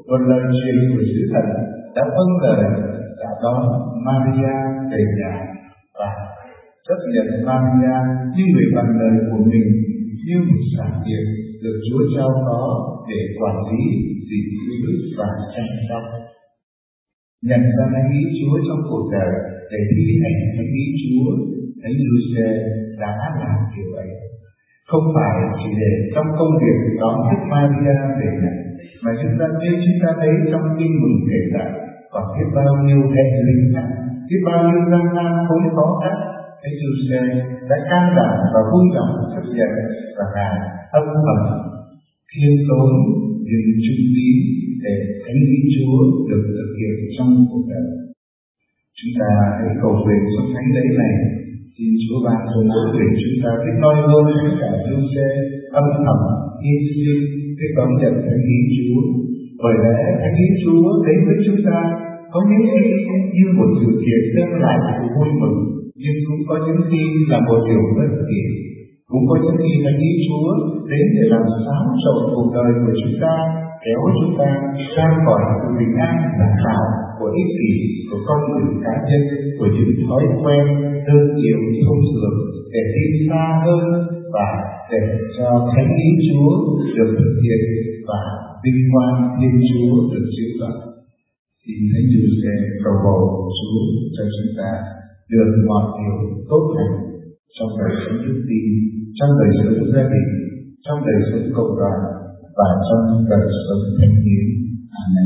Một lời truyền của sứ thần đã vâng lời, đã đón Maria về nhà và chấp nhận Maria như người bạn đời của mình, như một sản nghiệp được Chúa trao phó để quản lý, gìn giữ và chăm sóc. Nhận ra thánh ý Chúa trong cuộc đời để thi hành thánh ý Chúa, thánh Giuse đã làm điều ấy. Không phải chỉ để trong công việc đón Đức Maria về nhà, mà chúng ta thấy trong Tin Mừng kể lại còn biết bao nhiêu hệ lụy khác, biết bao nhiêu gian nan khốn khó khác. Thánh Giuse đã can đảm và vui lòng chấp nhận và làm âm thầm khiêm tốn nhưng trung tín để thánh ý Chúa được thực hiện trong cuộc đời. Chúng ta hãy cầu nguyện trong thánh lễ này, xin Chúa ban cho mỗi người chúng ta biết noi gương với cả Giuse âm thầm hy sinh biết đón nhận thánh ý Chúa. Bởi lẽ thánh ý Chúa đến với chúng ta có những khi như một sự kiện đem lại sự vui mừng, nhưng cũng có những khi là một điều bất kỳ. Cũng có những khi thánh ý Chúa đến để làm xáo trộn cuộc đời của chúng ta, kéo chúng ta ra khỏi sự bình an giả tạo của ích kỷ, của con người cá nhân, của những thói quen đơn điệu thông thường, để đi xa hơn và để cho thánh ý Chúa được thực hiện và vinh quang Thiên Chúa được chiếu rọi. Xin thánh Giuse cầu bầu Chúa cho chúng ta được mọi điều tốt lành trong đời sống đức tin, trong đời sống gia đình, trong đời sống cộng đoàn và trong đời sống thanh hiến. Amen.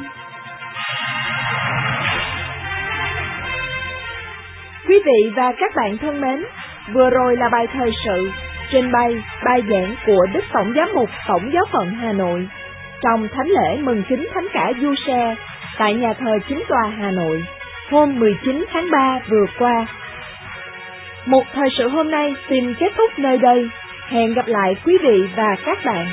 Quý vị và các bạn thân mến, vừa rồi là bài thời sự trình bày bài giảng của Đức Tổng Giám mục Tổng Giáo phận Hà Nội trong thánh lễ mừng kính Thánh cả Giuse tại nhà thờ Chính tòa Hà Nội hôm 19 tháng 3 vừa qua. Một thời sự hôm nay xin kết thúc nơi đây. Hẹn gặp lại quý vị và các bạn.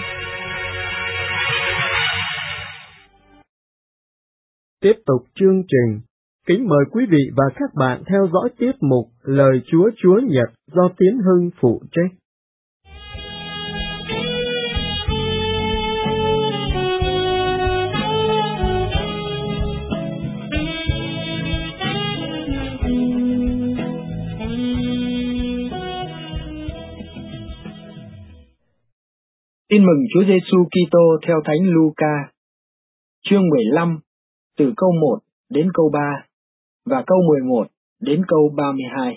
Tiếp tục chương trình, kính mời quý vị và các bạn theo dõi tiết mục Lời Chúa Chúa Nhật do Tiến Hưng phụ trách. Tin mừng Chúa Giêsu Kitô theo Thánh Luca, chương 15, từ câu 1 đến câu 3 và câu 11 đến câu 32.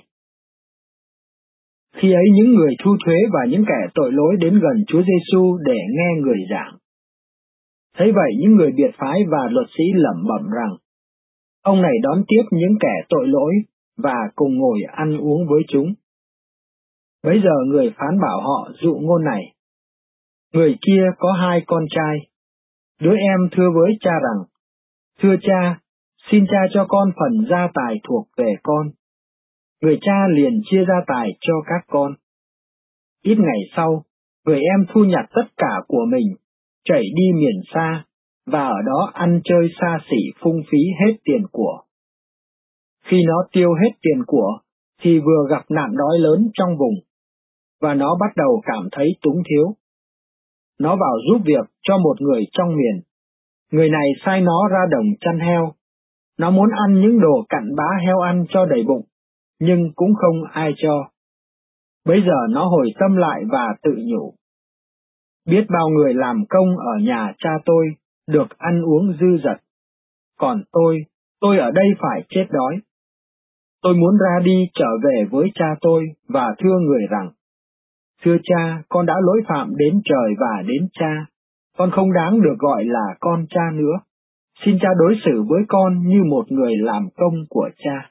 Khi ấy những người thu thuế và những kẻ tội lỗi đến gần Chúa Giêsu để nghe người giảng. Thấy vậy những người biệt phái và luật sĩ lẩm bẩm rằng, ông này đón tiếp những kẻ tội lỗi và cùng ngồi ăn uống với chúng. Bấy giờ người phán bảo họ dụ ngôn này. Người kia có 2 con trai. Đứa em thưa với cha rằng, thưa cha, xin cha cho con phần gia tài thuộc về con. Người cha liền chia gia tài cho các con. Ít ngày sau, người em thu nhặt tất cả của mình, chạy đi miền xa, và ở đó ăn chơi xa xỉ phung phí hết tiền của. Khi nó tiêu hết tiền của, thì vừa gặp nạn đói lớn trong vùng, và nó bắt đầu cảm thấy túng thiếu. Nó vào giúp việc cho một người trong miền. Người này sai nó ra đồng chăn heo. Nó muốn ăn những đồ cặn bã heo ăn cho đầy bụng, nhưng cũng không ai cho. Bây giờ nó hồi tâm lại và tự nhủ. Biết bao người làm công ở nhà cha tôi, được ăn uống dư dật. Còn tôi ở đây phải chết đói. Tôi muốn ra đi trở về với cha tôi và thưa người rằng, thưa cha, con đã lỗi phạm đến trời và đến cha. Con không đáng được gọi là con cha nữa. Xin cha đối xử với con như một người làm công của cha.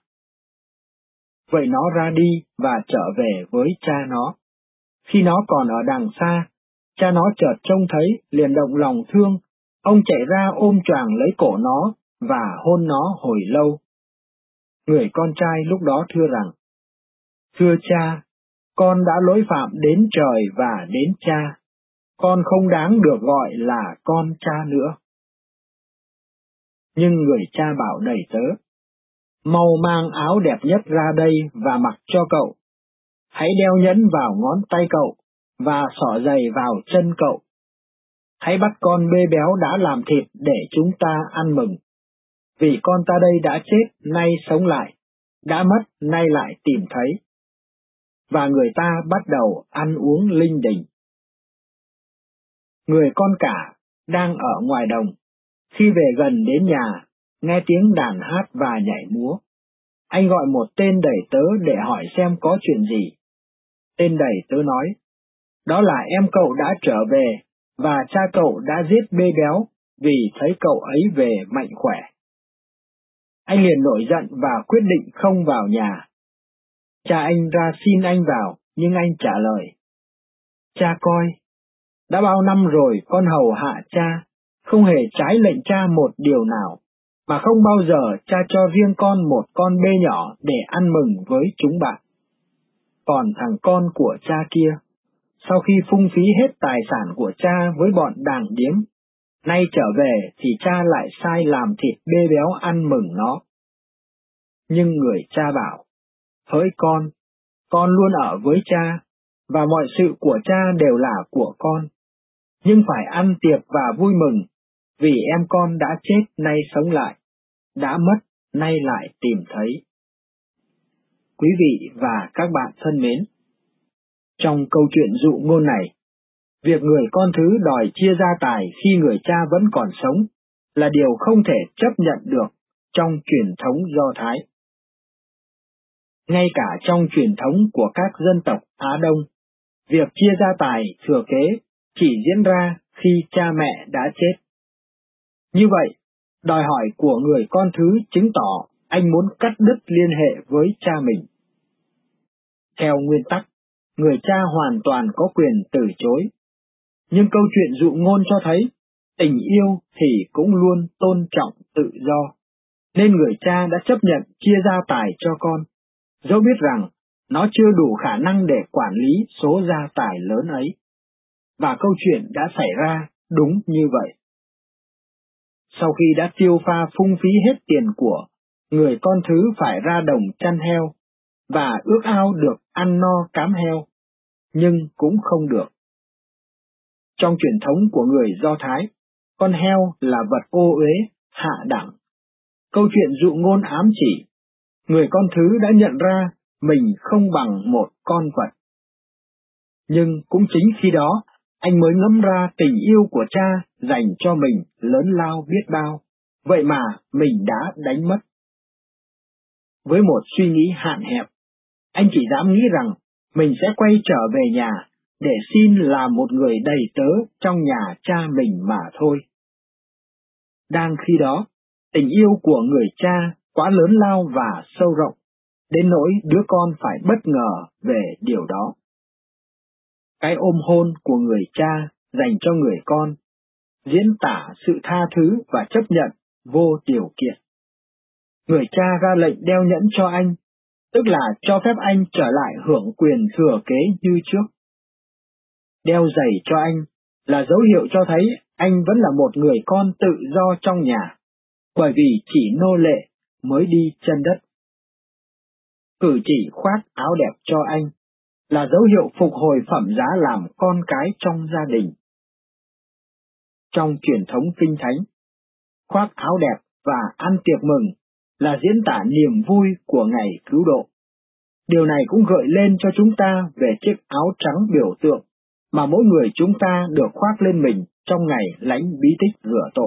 Vậy nó ra đi và trở về với cha nó. Khi nó còn ở đằng xa, cha nó chợt trông thấy, liền động lòng thương. Ông chạy ra ôm choàng lấy cổ nó và hôn nó hồi lâu. Người con trai lúc đó thưa rằng, thưa cha, con đã lỗi phạm đến trời và đến cha. Con không đáng được gọi là con cha nữa. Nhưng người cha bảo đầy tớ, mau mang áo đẹp nhất ra đây và mặc cho cậu. Hãy đeo nhẫn vào ngón tay cậu, và xỏ giày vào chân cậu. hãy bắt con bê béo đã làm thịt để chúng ta ăn mừng. Vì con ta đây đã chết, nay sống lại, đã mất, nay lại tìm thấy. Và người ta bắt đầu ăn uống linh đình. Người con cả đang ở ngoài đồng, khi về gần đến nhà, nghe tiếng đàn hát và nhảy múa. Anh gọi một tên đầy tớ để hỏi xem có chuyện gì. Tên đầy tớ nói, đó là em cậu đã trở về, và cha cậu đã giết bê béo, vì thấy cậu ấy về mạnh khỏe. Anh liền nổi giận và quyết định không vào nhà. Cha anh ra xin anh vào, nhưng anh trả lời, cha coi, đã bao năm rồi con hầu hạ cha, không hề trái lệnh cha một điều nào, mà không bao giờ cha cho riêng con một con bê nhỏ để ăn mừng với chúng bạn. Còn thằng con của cha kia, sau khi phung phí hết tài sản của cha với bọn đàng điếm, nay trở về thì cha lại sai làm thịt bê béo ăn mừng nó. Nhưng người cha bảo, hỡi con luôn ở với cha, và mọi sự của cha đều là của con. Nhưng phải ăn tiệc và vui mừng, vì em con đã chết nay sống lại, đã mất nay lại tìm thấy. Quý vị và các bạn thân mến, trong câu chuyện dụ ngôn này, việc người con thứ đòi chia gia tài khi người cha vẫn còn sống là điều không thể chấp nhận được trong truyền thống Do Thái. Ngay cả trong truyền thống của các dân tộc Á Đông, việc chia gia tài thừa kế chỉ diễn ra khi cha mẹ đã chết. Như vậy, đòi hỏi của người con thứ chứng tỏ anh muốn cắt đứt liên hệ với cha mình. Theo nguyên tắc, người cha hoàn toàn có quyền từ chối. Nhưng câu chuyện dụ ngôn cho thấy, tình yêu thì cũng luôn tôn trọng tự do, nên người cha đã chấp nhận chia gia tài cho con, dẫu biết rằng nó chưa đủ khả năng để quản lý số gia tài lớn ấy. Và câu chuyện đã xảy ra đúng như vậy. Sau khi đã tiêu pha phung phí hết tiền của, người con thứ phải ra đồng chăn heo, và ước ao được ăn no cám heo, nhưng cũng không được. Trong truyền thống của người Do Thái, con heo là vật ô uế, hạ đẳng. Câu chuyện dụ ngôn ám chỉ, người con thứ đã nhận ra mình không bằng một con vật. Nhưng cũng chính khi đó, anh mới ngẫm ra tình yêu của cha dành cho mình lớn lao biết bao, vậy mà mình đã đánh mất. Với một suy nghĩ hạn hẹp, anh chỉ dám nghĩ rằng mình sẽ quay trở về nhà để xin làm một người đầy tớ trong nhà cha mình mà thôi. Đang khi đó, tình yêu của người cha quá lớn lao và sâu rộng, đến nỗi đứa con phải bất ngờ về điều đó. Cái ôm hôn của người cha dành cho người con diễn tả sự tha thứ và chấp nhận vô điều kiện. Người cha ra lệnh đeo nhẫn cho anh, tức là cho phép anh trở lại hưởng quyền thừa kế như trước. Đeo giày cho anh là dấu hiệu cho thấy anh vẫn là một người con tự do trong nhà, bởi vì chỉ nô lệ mới đi chân đất. Cử chỉ khoác áo đẹp cho anh là dấu hiệu phục hồi phẩm giá làm con cái trong gia đình. Trong truyền thống kinh thánh, khoác áo đẹp và ăn tiệc mừng là diễn tả niềm vui của ngày cứu độ. Điều này cũng gợi lên cho chúng ta về chiếc áo trắng biểu tượng mà mỗi người chúng ta được khoác lên mình trong ngày lãnh bí tích rửa tội.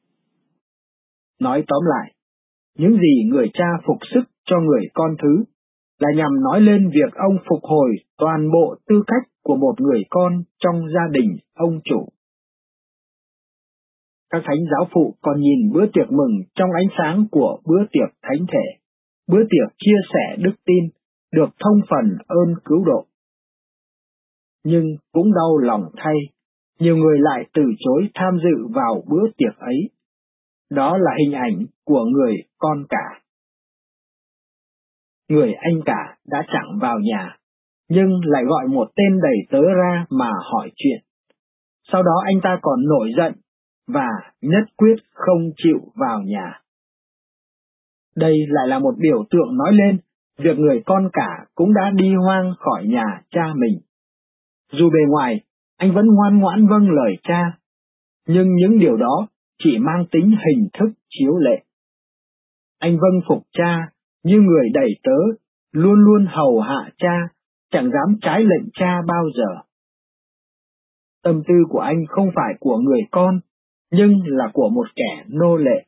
Nói tóm lại, những gì người cha phục sức cho người con thứ là nhằm nói lên việc ông phục hồi toàn bộ tư cách của một người con trong gia đình ông chủ. Các thánh giáo phụ còn nhìn bữa tiệc mừng trong ánh sáng của bữa tiệc thánh thể, bữa tiệc chia sẻ đức tin, được thông phần ơn cứu độ. Nhưng cũng đau lòng thay, nhiều người lại từ chối tham dự vào bữa tiệc ấy. Đó là hình ảnh của người con cả. Người anh cả đã chẳng vào nhà, nhưng lại gọi một tên đầy tớ ra mà hỏi chuyện. Sau đó anh ta còn nổi giận và nhất quyết không chịu vào nhà. Đây lại là một biểu tượng nói lên việc người con cả cũng đã đi hoang khỏi nhà cha mình. Dù bề ngoài, anh vẫn ngoan ngoãn vâng lời cha, nhưng những điều đó chỉ mang tính hình thức chiếu lệ. Anh vâng phục cha như người đầy tớ, luôn luôn hầu hạ cha, chẳng dám trái lệnh cha bao giờ. Tâm tư của anh không phải của người con, nhưng là của một kẻ nô lệ.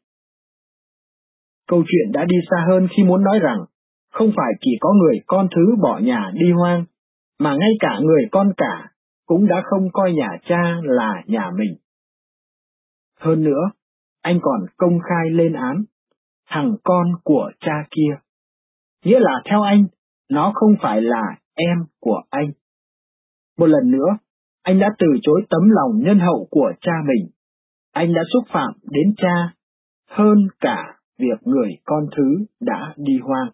Câu chuyện đã đi xa hơn khi muốn nói rằng, không phải chỉ có người con thứ bỏ nhà đi hoang, mà ngay cả người con cả cũng đã không coi nhà cha là nhà mình. Hơn nữa, anh còn công khai lên án thằng con của cha kia. Nghĩa là theo anh, nó không phải là em của anh. Một lần nữa, anh đã từ chối tấm lòng nhân hậu của cha mình. Anh đã xúc phạm đến cha hơn cả việc người con thứ đã đi hoang.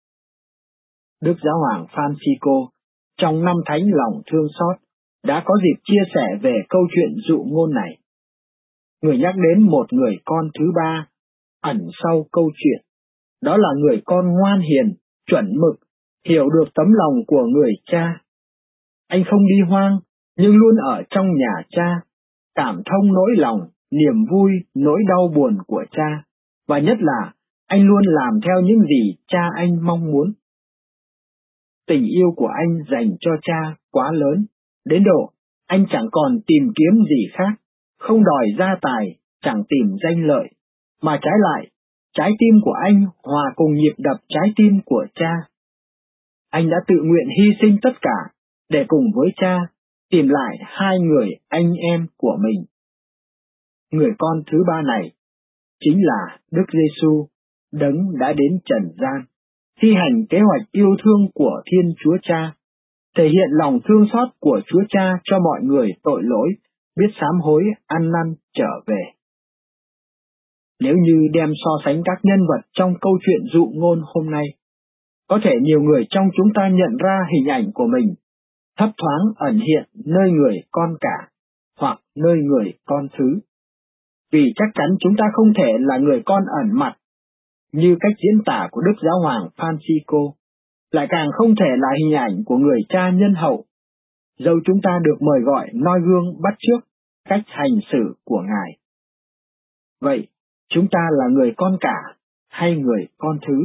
Đức Giáo hoàng Francisco trong năm thánh lòng thương xót đã có dịp chia sẻ về câu chuyện dụ ngôn này. Người nhắc đến một người con thứ ba ẩn sau câu chuyện, đó là người con ngoan hiền, chuẩn mực, hiểu được tấm lòng của người cha. Anh không đi hoang, nhưng luôn ở trong nhà cha, cảm thông nỗi lòng, niềm vui, nỗi đau buồn của cha, và nhất là anh luôn làm theo những gì cha anh mong muốn. Tình yêu của anh dành cho cha quá lớn, đến độ anh chẳng còn tìm kiếm gì khác, không đòi gia tài, chẳng tìm danh lợi, mà trái lại, trái tim của anh hòa cùng nhịp đập trái tim của cha. Anh đã tự nguyện hy sinh tất cả để cùng với cha tìm lại hai người anh em của mình. Người con thứ ba này chính là Đức Giêsu, đấng đã đến trần gian, thi hành kế hoạch yêu thương của Thiên Chúa Cha, thể hiện lòng thương xót của Chúa Cha cho mọi người tội lỗi, biết sám hối, ăn năn, trở về. Nếu như đem so sánh các nhân vật trong câu chuyện dụ ngôn hôm nay, có thể nhiều người trong chúng ta nhận ra hình ảnh của mình, thấp thoáng ẩn hiện nơi người con cả, hoặc nơi người con thứ. Vì chắc chắn chúng ta không thể là người con ẩn mặt, như cách diễn tả của Đức Giáo hoàng Francisco, lại càng không thể là hình ảnh của người cha nhân hậu, dẫu chúng ta được mời gọi noi gương bắt chước cách hành xử của Ngài. Vậy, chúng ta là người con cả hay người con thứ?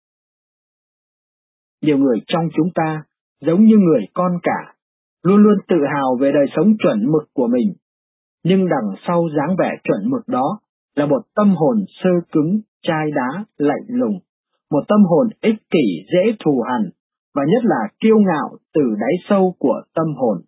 Nhiều người trong chúng ta, giống như người con cả, luôn luôn tự hào về đời sống chuẩn mực của mình, nhưng đằng sau dáng vẻ chuẩn mực đó là một tâm hồn sơ cứng, chai đá, lạnh lùng, một tâm hồn ích kỷ dễ thù hằn, và nhất là kiêu ngạo từ đáy sâu của tâm hồn.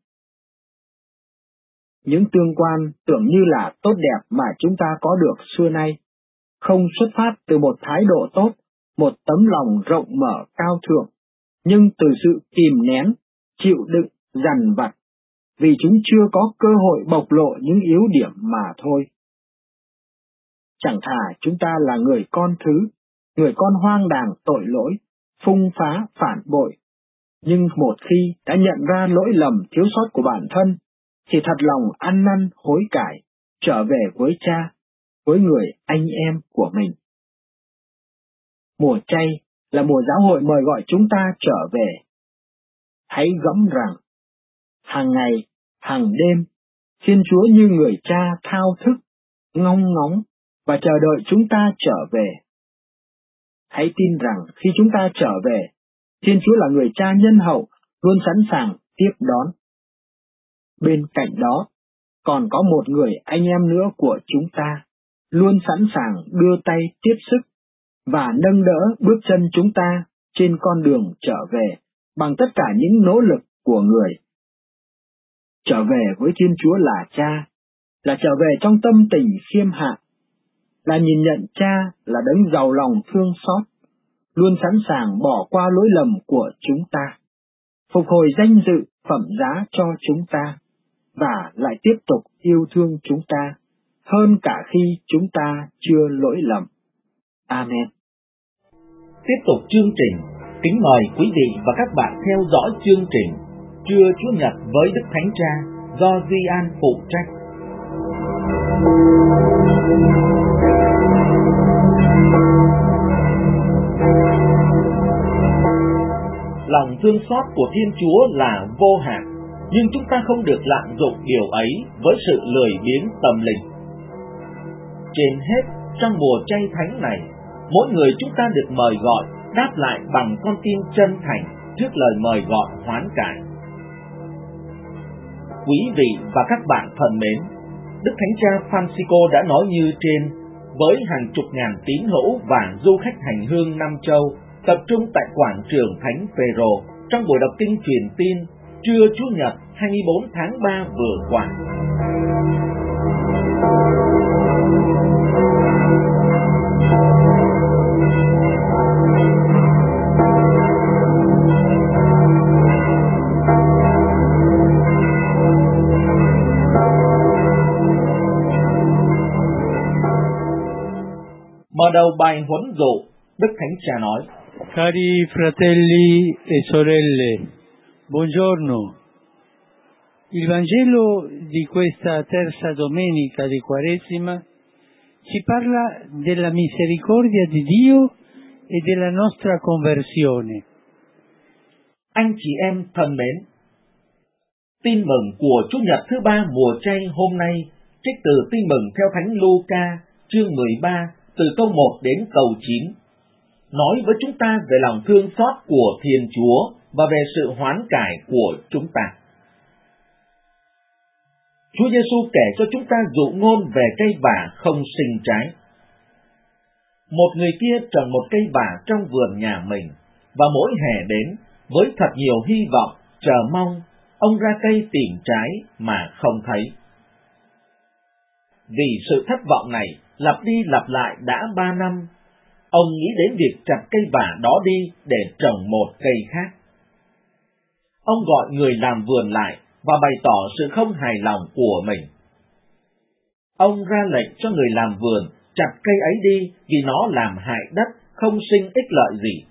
Những tương quan tưởng như là tốt đẹp mà chúng ta có được xưa nay, không xuất phát từ một thái độ tốt, một tấm lòng rộng mở cao thượng, nhưng từ sự kìm nén, chịu đựng, dằn vặt, vì chúng chưa có cơ hội bộc lộ những yếu điểm mà thôi. Chẳng thà chúng ta là người con thứ, người con hoang đàng tội lỗi, phung phá phản bội, nhưng một khi đã nhận ra lỗi lầm thiếu sót của bản thân, thì thật lòng ăn năn hối cải, trở về với cha, với người anh em của mình. Mùa chay là mùa giáo hội mời gọi chúng ta trở về. Hãy gẫm rằng, hàng ngày, hàng đêm, Thiên Chúa như người cha thao thức, ngóng ngóng và chờ đợi chúng ta trở về. Hãy tin rằng khi chúng ta trở về, Thiên Chúa là người cha nhân hậu, luôn sẵn sàng tiếp đón. Bên cạnh đó, còn có một người anh em nữa của chúng ta, luôn sẵn sàng đưa tay tiếp sức và nâng đỡ bước chân chúng ta trên con đường trở về bằng tất cả những nỗ lực của người. Trở về với Thiên Chúa là cha, là trở về trong tâm tình khiêm hạ, là nhìn nhận cha là đấng giàu lòng thương xót, luôn sẵn sàng bỏ qua lỗi lầm của chúng ta, phục hồi danh dự, phẩm giá cho chúng ta, và lại tiếp tục yêu thương chúng ta hơn cả khi chúng ta chưa lỗi lầm. Amen. Tiếp tục chương trình, kính mời quý vị và các bạn theo dõi chương trình Trưa Chúa Nhật với Đức Thánh Cha do Duy An phụ trách. Lòng thương xót của Thiên Chúa là vô hạn, nhưng chúng ta không được lạm dụng điều ấy với sự lười biếng tâm linh. trên hết, trong mùa chay thánh này, mỗi người chúng ta được mời gọi đáp lại bằng con tim chân thành trước lời mời gọi hoán cải. Quý vị và các bạn thân mến, Đức Thánh Cha Francisco đã nói như trên, với hàng chục ngàn tín hữu và du khách hành hương năm châu tập trung tại quảng trường Thánh Phêrô trong buổi đọc kinh truyền tin trưa Chủ nhật 24 tháng 3 vừa qua. Mở đầu bài huấn dụ, Đức Thánh Cha nói: Cari fratelli e sorelle, buongiorno. Il Vangelo di questa terza domenica di Quaresima ci parla della misericordia di Dio e della nostra conversione. Anh chị em thân mến, tin mừng của Chủ nhật thứ ba mùa chay hôm nay trích từ tin mừng theo Thánh Luca chương 13 từ câu 1 đến câu 9, nói với chúng ta về lòng thương xót của Thiên Chúa và về sự hoán cải của chúng ta. Chúa Giêsu kể cho chúng ta dụ ngôn về cây vả không sinh trái. Một người kia trồng một cây vả trong vườn nhà mình, và mỗi hè đến, với thật nhiều hy vọng, chờ mong, ông ra cây tìm trái mà không thấy. Vì sự thất vọng này, lặp đi lặp lại đã 3 năm, ông nghĩ đến việc chặt cây vả đó đi để trồng một cây khác. Ông gọi người làm vườn lại và bày tỏ sự không hài lòng của mình. Ông ra lệnh cho người làm vườn chặt cây ấy đi vì nó làm hại đất, không sinh ích lợi gì.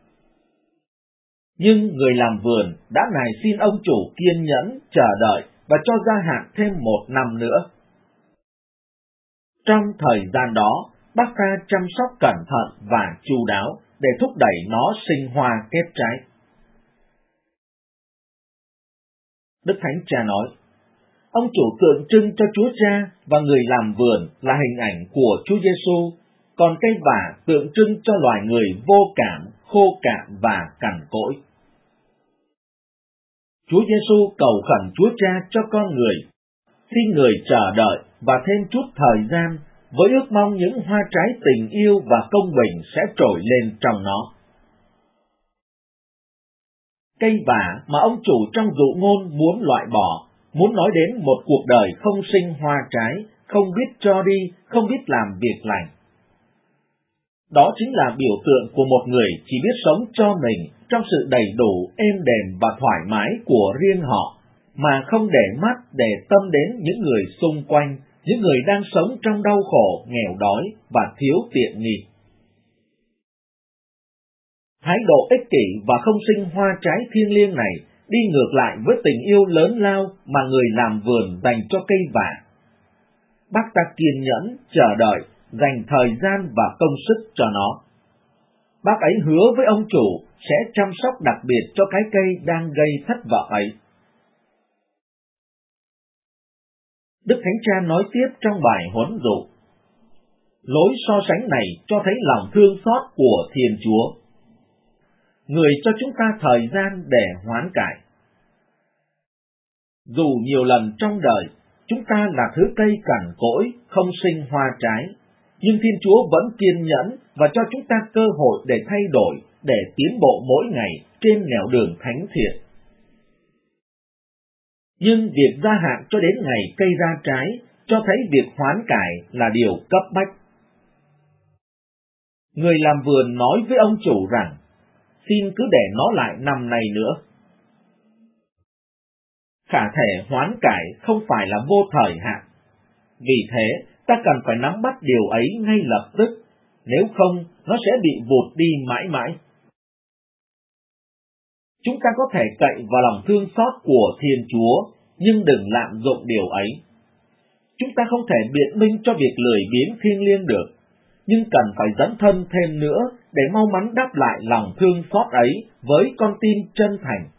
Nhưng người làm vườn đã nài xin ông chủ kiên nhẫn chờ đợi và cho gia hạn thêm 1 năm nữa. Trong thời gian đó, bác ta chăm sóc cẩn thận và chu đáo để thúc đẩy nó sinh hoa kết trái. Đức Thánh Cha nói, ông chủ tượng trưng cho Chúa Cha và người làm vườn là hình ảnh của Chúa Giêsu, còn cây vả tượng trưng cho loài người vô cảm, khô cạn và cằn cỗi. Chúa Giêsu cầu khẩn Chúa Cha cho con người, xin người chờ đợi và thêm chút thời gian với ước mong những hoa trái tình yêu và công bình sẽ trồi lên trong nó. Cây vả mà ông chủ trong dụ ngôn muốn loại bỏ, muốn nói đến một cuộc đời không sinh hoa trái, không biết cho đi, không biết làm việc lành. Đó chính là biểu tượng của một người chỉ biết sống cho mình trong sự đầy đủ, êm đềm và thoải mái của riêng họ, mà không để mắt để tâm đến những người xung quanh, những người đang sống trong đau khổ, nghèo đói và thiếu tiện nghi. Thái độ ích kỷ và không sinh hoa trái thiêng liêng này đi ngược lại với tình yêu lớn lao mà người làm vườn dành cho cây vả. Bác ta kiên nhẫn, chờ đợi, dành thời gian và công sức cho nó. Bác ấy hứa với ông chủ sẽ chăm sóc đặc biệt cho cái cây đang gây thất vọng ấy. Đức Thánh Cha nói tiếp trong bài huấn dụ, lối so sánh này cho thấy lòng thương xót của Thiên Chúa. Người cho chúng ta thời gian để hoán cải. Dù nhiều lần trong đời, chúng ta là thứ cây cằn cỗi, không sinh hoa trái, nhưng Thiên Chúa vẫn kiên nhẫn và cho chúng ta cơ hội để thay đổi, để tiến bộ mỗi ngày trên nẻo đường thánh thiện. Nhưng việc gia hạn cho đến ngày cây ra trái cho thấy việc hoán cải là điều cấp bách. Người làm vườn nói với ông chủ rằng, xin cứ để nó lại năm nay nữa. Khả thể hoán cải không phải là vô thời hạn. Vì thế, ta cần phải nắm bắt điều ấy ngay lập tức, nếu không, nó sẽ bị vụt đi mãi mãi. Chúng ta có thể cậy vào lòng thương xót của Thiên Chúa, nhưng đừng lạm dụng điều ấy. Chúng ta không thể biện minh cho việc lười biếng thiêng liêng được, nhưng cần phải dấn thân thêm nữa để mau mắn đáp lại lòng thương xót ấy với con tim chân thành.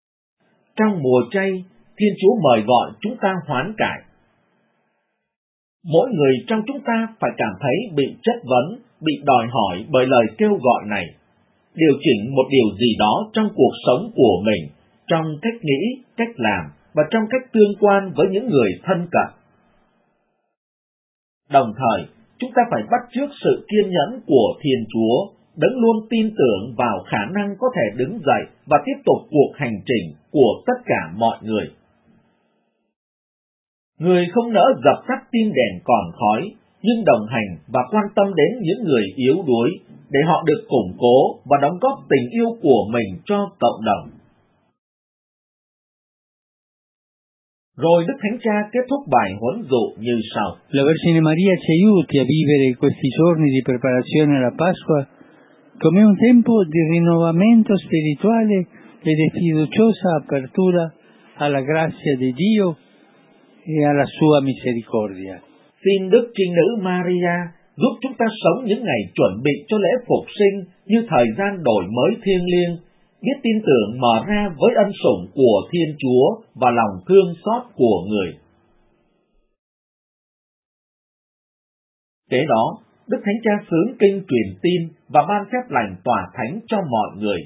Trong mùa chay, Thiên Chúa mời gọi chúng ta hoán cải. mỗi người trong chúng ta phải cảm thấy bị chất vấn, bị đòi hỏi bởi lời kêu gọi này, điều chỉnh một điều gì đó trong cuộc sống của mình, trong cách nghĩ, cách làm và trong cách tương quan với những người thân cận. Đồng thời, chúng ta phải bắt chước sự kiên nhẫn của Thiên Chúa, Đấng luôn tin tưởng vào khả năng có thể đứng dậy và tiếp tục cuộc hành trình của tất cả mọi người. Người không nỡ dập tắt tim đèn còn khói, nhưng đồng hành và quan tâm đến những người yếu đuối, để họ được củng cố và đóng góp tình yêu của mình cho cộng đồng. Rồi Đức Thánh Cha kết thúc bài huấn dụ như sau. La Vergine Maria ci aiuti a vivere questi giorni di preparazione alla Pasqua come un tempo di rinnovamento spirituale e di fiduciosa apertura alla grazia di Dio e alla sua misericordia. Xin Đức Trinh Nữ Maria giúp chúng ta sống những ngày chuẩn bị cho lễ phục sinh như thời gian đổi mới thiêng liêng, biết tin tưởng mở ra với ân sủng của Thiên Chúa và lòng thương xót của người. Kế đó, Đức Thánh Cha xướng kinh truyền tin và ban phép lành tỏa thánh cho mọi người.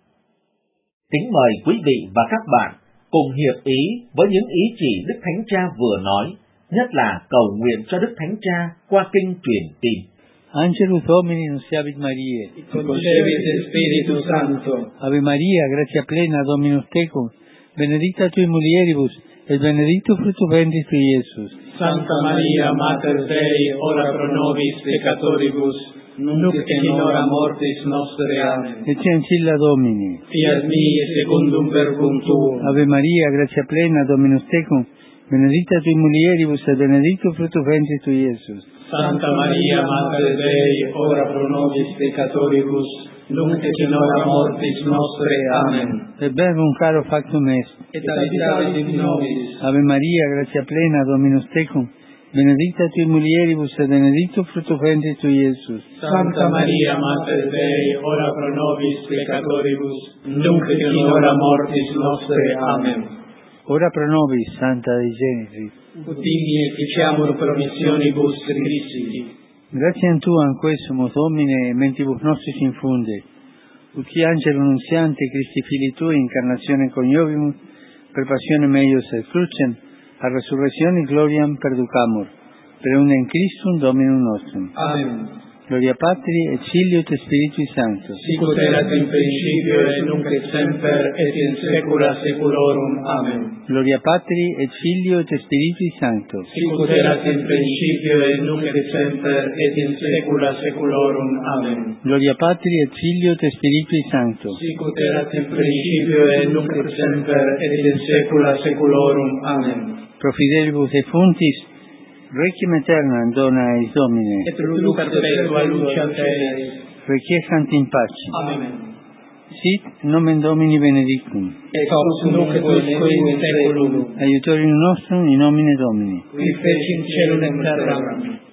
Kính mời quý vị và các bạn cùng hiệp ý với những ý chỉ Đức Thánh Cha vừa nói, nhất là cầu nguyện cho Đức Thánh Cha qua kinh truyền tin. Angelus Domini nunciavit Mariae, Concebit Spiritus Sancto. Ave Maria, gratia plena Dominus tecum, benedicta tui mulieribus, et benedictus fructus ventris tui, Iesus. Santa Maria, Mater Dei, ora pro nobis peccatoribus, nunc et in hora mortis nostre. Amen. Et ancilla Domini. Fiat mi secundum verbum tuo. Ave Maria, gratia plena Dominus tecum, benedicta tui mulieribus, et benedictus fructus ventris tui, Iesus. Santa Maria, Mater Dei, ora pro nobis peccatoribus, nunc et in hora mortis nostre. Amen. Et verbum caro factum est. Et habitavit in nobis. Ave Maria, gratia plena Dominus tecum, benedicta tui mulieribus, et benedictus fructus ventris tui, Iesus. Santa Maria, Mater Dei, ora pro nobis peccatoribus, nunc et in hora mortis nostre. Amen. Ora pro nobis, Santa Dei Genitri. Utini et ficiamur promissionibus Christi. Gratiam Tuam quesumus, Domine, mentibus nostris infunde, ut qui angelo nunziante Christi Filii Tui, incarnatione coniovimus, per passione meius et crucem, a resurrectione gloriam perducamur, per unum Christum Dominum nostrum. Amen. Gloria Patri et Filio et Spiritui Sancto. Sicut erat in principio et nunc et semper et in saecula saeculorum. Amen. Gloria Patri et Filio et Spiritui Sancto. Sicut erat in principio et nunc et semper et in saecula saeculorum. Amen. Gloria Patri et Filio et Spiritui Sancto. Sicut erat in principio et nunc et semper et in saecula saeculorum. Amen. Pro fidelibus defunctis, requiem aeternam dona eis Domine. Et lux perpetua luceat eis. Requiescant in pace. Amen. Sit nomen Domini benedictum. Et hoc nunc et usque in saeculum. Aiutorium nostrum in nomine Domini. Qui fecit caelum et terram.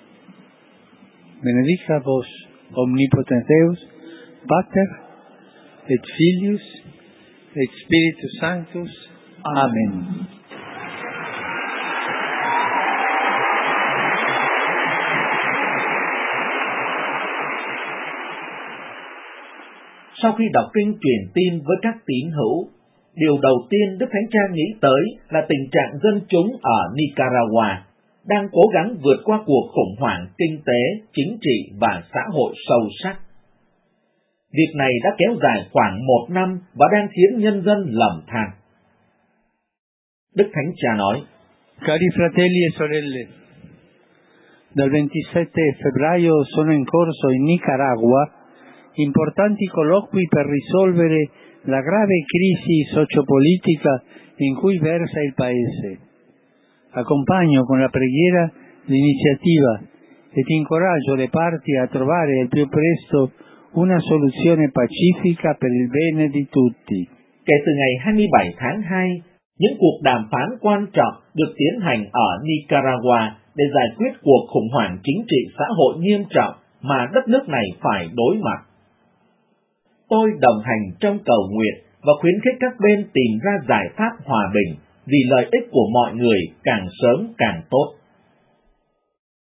Benedicat vos omnipotens Deus, Pater et Filius et Spiritus Sanctus. Amen. Sau khi đọc kinh truyền tin với các tín hữu, điều đầu tiên Đức Thánh Cha nghĩ tới là tình trạng dân chúng ở Nicaragua đang cố gắng vượt qua cuộc khủng hoảng kinh tế, chính trị và xã hội sâu sắc. Việc này đã kéo dài khoảng 1 năm và đang khiến nhân dân lầm than. Đức Thánh Cha nói: Cari fratelli e sorelle, dal 27 febbraio sono in corso in Nicaragua importanti colloqui per risolvere la grave crisi sociopolitica in cui versa il Paese. Accompagno con la preghiera l'iniziativa ed incoraggio le parti a trovare al più presto una soluzione pacifica per il bene di tutti. Kể từ ngày 27 tháng 2, những cuộc đàm phán quan trọng được tiến hành ở Nicaragua để giải quyết cuộc khủng hoảng chính trị xã hội nghiêm trọng mà đất nước này phải đối mặt. Tôi đồng hành trong cầu nguyện và khuyến khích các bên tìm ra giải pháp hòa bình vì lợi ích của mọi người càng sớm càng tốt.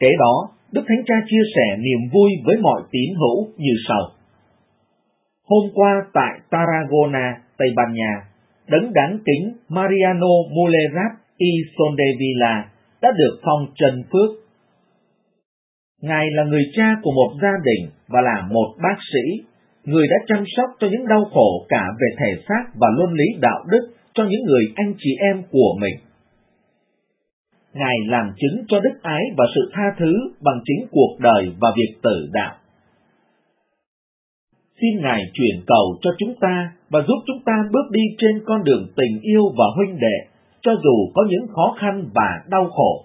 Kế đó, Đức Thánh Cha chia sẻ niềm vui với mọi tín hữu như sau. Hôm qua tại Tarragona, Tây Ban Nha, đấng đáng kính Mariano Mullerat y Soldevilla đã được phong trần phước. Ngài là người cha của một gia đình và là một bác sĩ, người đã chăm sóc cho những đau khổ cả về thể xác và luân lý đạo đức cho những người anh chị em của mình. Ngài làm chứng cho đức ái và sự tha thứ bằng chính cuộc đời và việc tử đạo. Xin Ngài chuyển cầu cho chúng ta và giúp chúng ta bước đi trên con đường tình yêu và huynh đệ, cho dù có những khó khăn và đau khổ.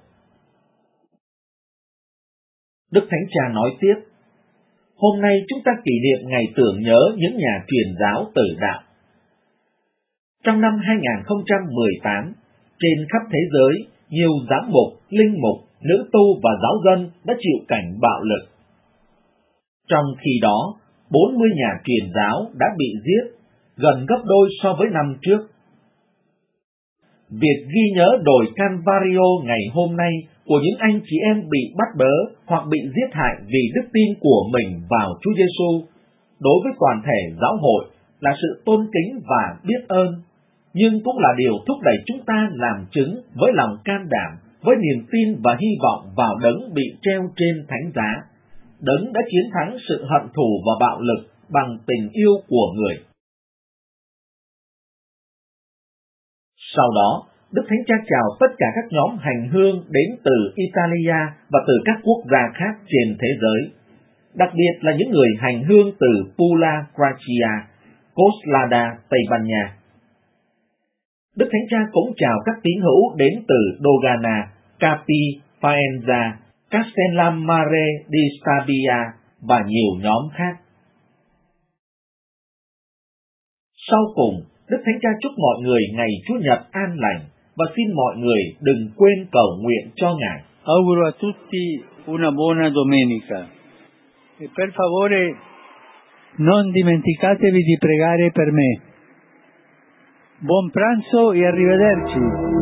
Đức Thánh Cha nói tiếp, hôm nay chúng ta kỷ niệm ngày tưởng nhớ những nhà truyền giáo tử đạo. Trong năm 2018, trên khắp thế giới, nhiều giám mục, linh mục, nữ tu và giáo dân đã chịu cảnh bạo lực. Trong khi đó, 40 nhà truyền giáo đã bị giết, gần gấp đôi so với năm trước. Việc ghi nhớ đồi Calvario ngày hôm nay của những anh chị em bị bắt bớ hoặc bị giết hại vì đức tin của mình vào Chúa Giêsu đối với toàn thể giáo hội là sự tôn kính và biết ơn, nhưng cũng là điều thúc đẩy chúng ta làm chứng với lòng can đảm, với niềm tin và hy vọng vào đấng bị treo trên thánh giá, đấng đã chiến thắng sự hận thù và bạo lực bằng tình yêu của người. Sau đó, Đức Thánh Cha chào tất cả các nhóm hành hương đến từ Italia và từ các quốc gia khác trên thế giới, đặc biệt là những người hành hương từ Pula, Croatia, Coslada, Tây Ban Nha. Đức Thánh Cha cũng chào các tín hữu đến từ Dogana, Capi, Faenza, Castellammare di Stabia và nhiều nhóm khác. Sau cùng, Đức Thánh Cha chúc mọi người ngày Chủ nhật an lành và xin mọi người đừng quên cầu nguyện cho Ngài. Auguro a tutti una buona domenica. E per favore non dimenticatevi di pregare per me. Buon pranzo e arrivederci.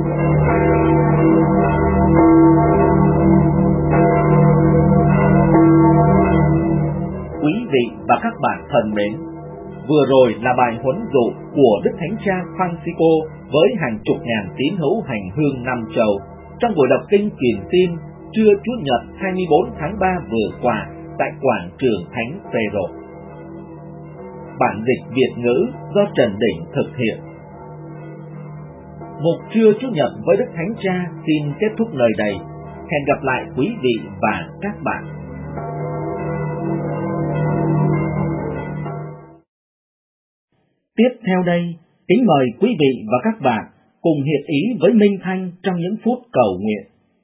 Quý vị và các bạn thân mến, vừa rồi là bài huấn dụ của Đức Thánh Cha Francisco với hàng chục ngàn tín hữu hành hương năm châu trong buổi đọc kinh truyền tin trưa Chủ nhật 24 tháng 3 vừa qua tại quảng trường Thánh Phêrô. Bản dịch Việt ngữ do Trần Đỉnh thực hiện. Mục trưa Chủ nhật với Đức Thánh Cha xin kết thúc nơi đây. Hẹn gặp lại quý vị và các bạn. Tiếp theo đây, kính mời quý vị và các bạn cùng hiệp ý với Minh Thanh trong những phút cầu nguyện.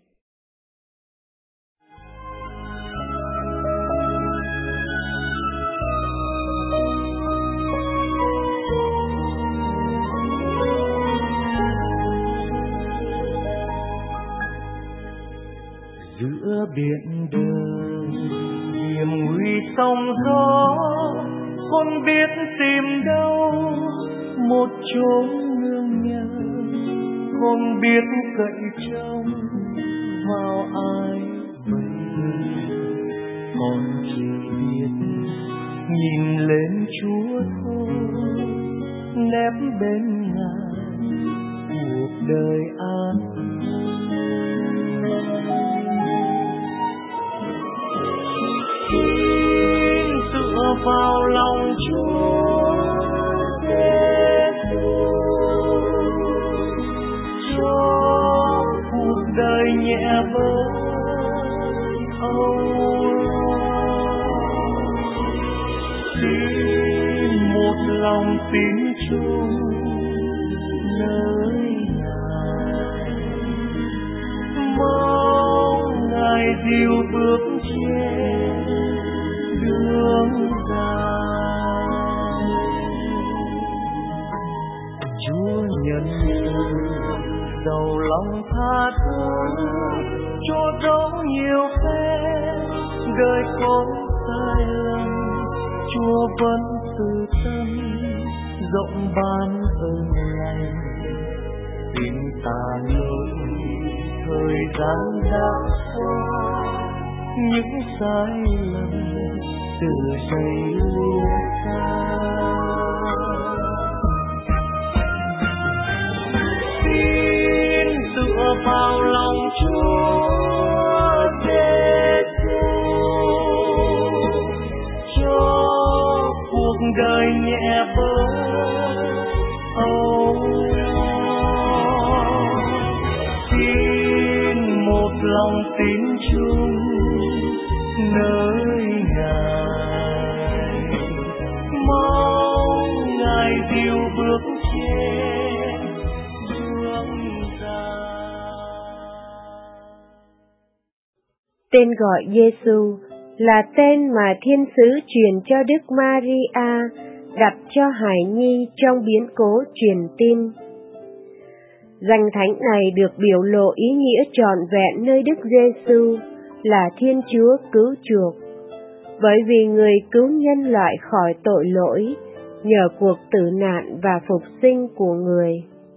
Giữa biển đời hiểm nguy sóng gió, không biết tìm đâu một chốn nương nhờ, không biết cậy trông vào ai vậy, còn chỉ biết nhìn lên Chúa thôi, nép bên Ngài cuộc đời an. Dựa vào lòng Chúa Giêsu, cho cuộc đời nhẹ bớt âu lo. Xin một lòng tín chung nơi Ngài, mong Ngài dìu bước trên đường dài. Chúa nhân từ giàu lòng tha thứ, cho dấu nhiều phép đời có sai lầm, Chúa vẫn từ tâm rộng ban ơn lành, xin ta lỗi thời gian đã qua, những sai lầm từ giây lìa xa. Xin dựa vào lòng Chúa Giêsu, cho cuộc đời nhẹ bớt âu lo. Xin một lòng tín chung nơi Ngài, mong Ngài dìu bước trên đường dài. Tên gọi Giêsu là tên mà thiên sứ truyền cho Đức Maria đặt cho hài nhi trong biến cố truyền tin. Danh thánh này được biểu lộ ý nghĩa trọn vẹn nơi Đức Giêsu là Thiên Chúa cứu chuộc, bởi vì người cứu nhân loại khỏi tội lỗi nhờ cuộc tử nạn và phục sinh của người.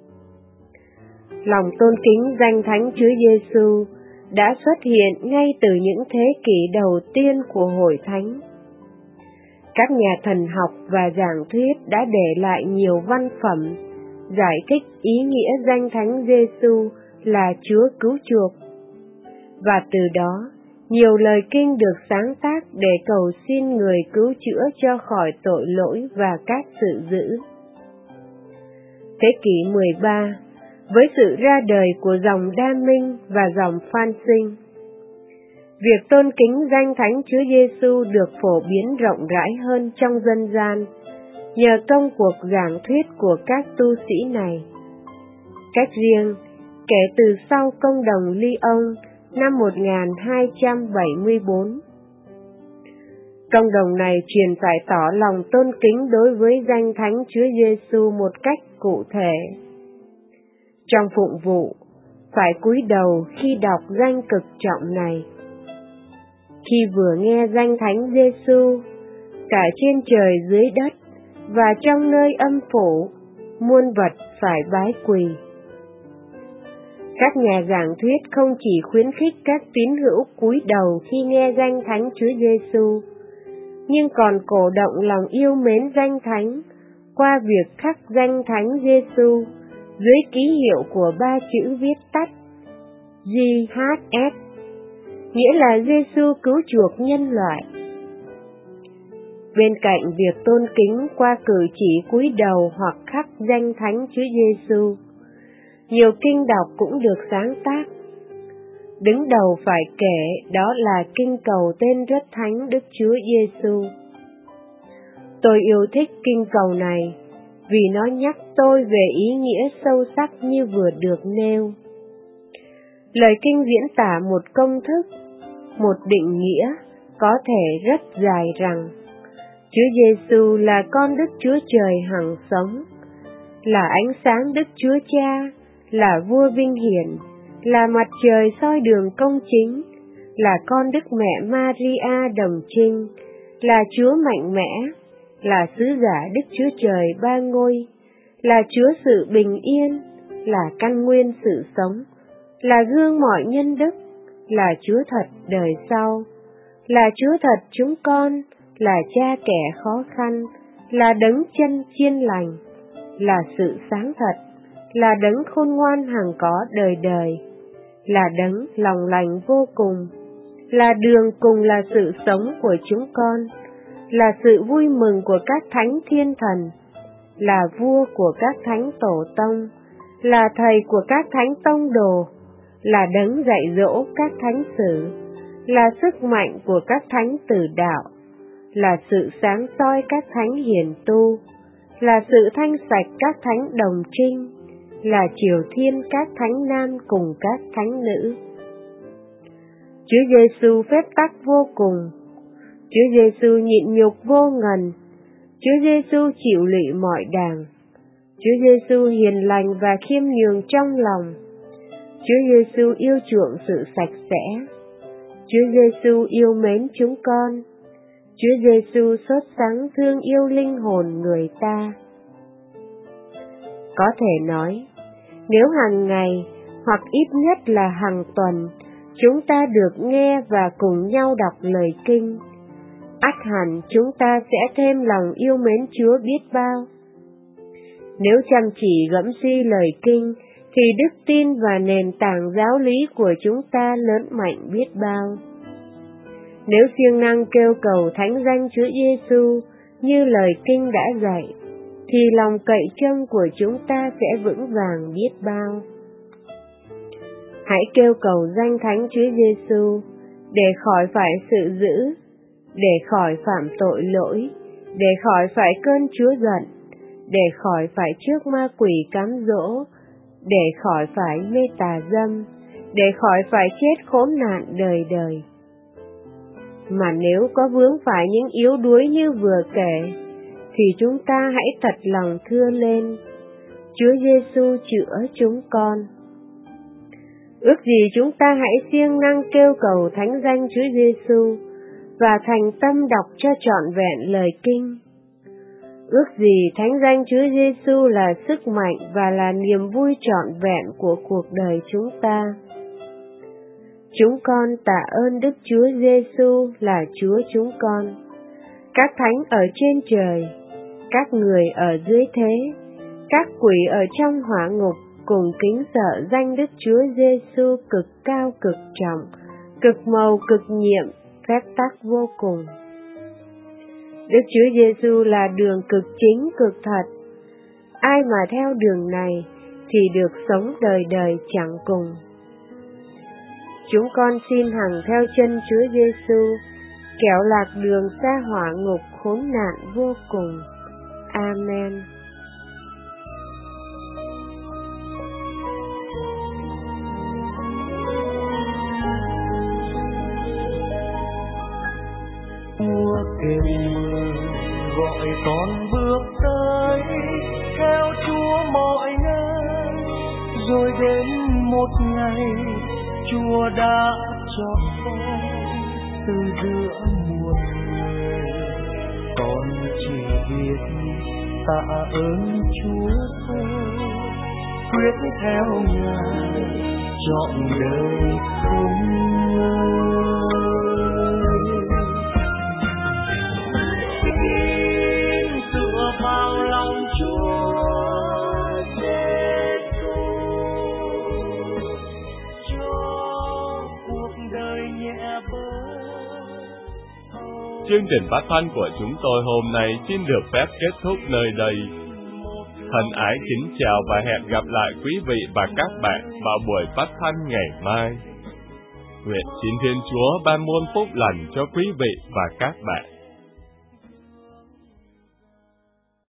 Lòng tôn kính danh thánh Chúa Giêsu đã xuất hiện ngay từ những thế kỷ đầu tiên của Hội Thánh. Các nhà thần học và giảng thuyết đã để lại nhiều văn phẩm giải thích ý nghĩa danh thánh Giêsu là Chúa cứu chuộc, và từ đó nhiều lời kinh được sáng tác để cầu xin người cứu chữa cho khỏi tội lỗi và các sự dữ. Thế kỷ 13, với sự ra đời của dòng Đa Minh và dòng Phan Sinh, việc tôn kính danh thánh Chúa Giêsu được phổ biến rộng rãi hơn trong dân gian nhờ công cuộc giảng thuyết của các tu sĩ này. Cách riêng, kể từ sau công đồng Lyon năm 1274, công đồng này truyền phải tỏ lòng tôn kính đối với danh thánh Chúa Giêsu một cách cụ thể. Trong phụng vụ, phải cúi đầu khi đọc danh cực trọng này. Khi vừa nghe danh thánh Giêsu, cả trên trời dưới đất và trong nơi âm phủ, muôn vật phải bái quỳ. Các nhà giảng thuyết không chỉ khuyến khích các tín hữu cúi đầu khi nghe danh thánh Chúa Giêsu, nhưng còn cổ động lòng yêu mến danh thánh qua việc khắc danh thánh Giêsu dưới ký hiệu của 3 chữ viết tắt JHS, nghĩa là Giêsu cứu chuộc nhân loại. Bên cạnh việc tôn kính qua cử chỉ cúi đầu hoặc khắc danh thánh Chúa Giêsu, nhiều kinh đọc cũng được sáng tác. Đứng đầu phải kể đó là kinh cầu tên rất thánh Đức Chúa Giêsu. Tôi yêu thích kinh cầu này vì nó nhắc tôi về ý nghĩa sâu sắc như vừa được nêu. Lời kinh diễn tả một công thức, một định nghĩa có thể rất dài rằng Chúa Giêsu là con Đức Chúa Trời hằng sống, là ánh sáng Đức Chúa Cha, là vua vinh hiển, là mặt trời soi đường công chính, là con Đức Mẹ Maria đồng trinh, là Chúa mạnh mẽ, là sứ giả Đức Chúa Trời ba ngôi, là Chúa sự bình yên, là căn nguyên sự sống, là gương mọi nhân đức, là Chúa thật đời sau, là Chúa thật chúng con, là cha kẻ khó khăn, là đấng chân chiên lành, là sự sáng thật, là đấng khôn ngoan hằng có đời đời, là đấng lòng lành vô cùng, là đường cùng là sự sống của chúng con, là sự vui mừng của các thánh thiên thần, là vua của các thánh tổ tông, là thầy của các thánh tông đồ, là đấng dạy dỗ các thánh sử, là sức mạnh của các thánh tử đạo, là sự sáng soi các thánh hiền tu, là sự thanh sạch các thánh đồng trinh, là triều thiên các thánh nam cùng các thánh nữ. Chúa Giêsu phép tắc vô cùng, Chúa Giêsu nhịn nhục vô ngần, Chúa Giêsu chịu lụy mọi đàng, Chúa Giêsu hiền lành và khiêm nhường trong lòng, Chúa Giêsu yêu chuộng sự sạch sẽ, Chúa Giêsu yêu mến chúng con, Chúa Giêsu sốt sắng thương yêu linh hồn người ta. Có thể nói, nếu hàng ngày hoặc ít nhất là hàng tuần chúng ta được nghe và cùng nhau đọc lời kinh, ắt hẳn chúng ta sẽ thêm lòng yêu mến Chúa biết bao. Nếu chăm chỉ gẫm suy lời kinh, thì đức tin và nền tảng giáo lý của chúng ta lớn mạnh biết bao. Nếu siêng năng kêu cầu thánh danh Chúa Giêsu như lời kinh đã dạy, thì lòng cậy trông của chúng ta sẽ vững vàng biết bao. Hãy kêu cầu danh thánh Chúa Giêsu để khỏi phải sự dữ, để khỏi phạm tội lỗi, để khỏi phải cơn Chúa giận, để khỏi phải trước ma quỷ cám dỗ, để khỏi phải mê tà dâm, để khỏi phải chết khốn nạn đời đời. Mà nếu có vướng phải những yếu đuối như vừa kể, thì chúng ta hãy thật lòng thưa lên: Chúa Giêsu chữa chúng con. Ước gì chúng ta hãy siêng năng kêu cầu thánh danh Chúa Giêsu và thành tâm đọc cho trọn vẹn lời kinh. Ước gì thánh danh Chúa Giêsu là sức mạnh và là niềm vui trọn vẹn của cuộc đời chúng ta. Chúng con tạ ơn Đức Chúa Giêsu là Chúa chúng con, các thánh ở trên trời, các người ở dưới thế, các quỷ ở trong hỏa ngục cùng kính sợ danh Đức Chúa Giêsu cực cao cực trọng, cực mầu cực nhiệm, phép tắc vô cùng. Đức Chúa Giêsu là đường cực chính cực thật. Ai mà theo đường này thì được sống đời đời chẳng cùng. Chúng con xin hằng theo chân Chúa Giêsu, kẻo lạc đường xa hỏa ngục khốn nạn vô cùng. Amen. Mùa kềm gọi con bước tới theo Chúa mọi nơi, rồi đến một ngày Chúa đã chọn con từ giữa muôn người. Con chỉ biết tạ ơn Chúa thôi, quyết theo Ngài trọn đời không ngơi. Tin tựa vào lòng Chúa Giêsu, cho cuộc đời nhẹ bớt. Chương trình phát thanh của chúng tôi hôm nay xin được phép kết thúc nơi đây. Thân ái kính chào và hẹn gặp lại quý vị và các bạn vào buổi phát thanh ngày mai. Nguyện xin Thiên Chúa ban muôn phúc lành cho quý vị và các bạn.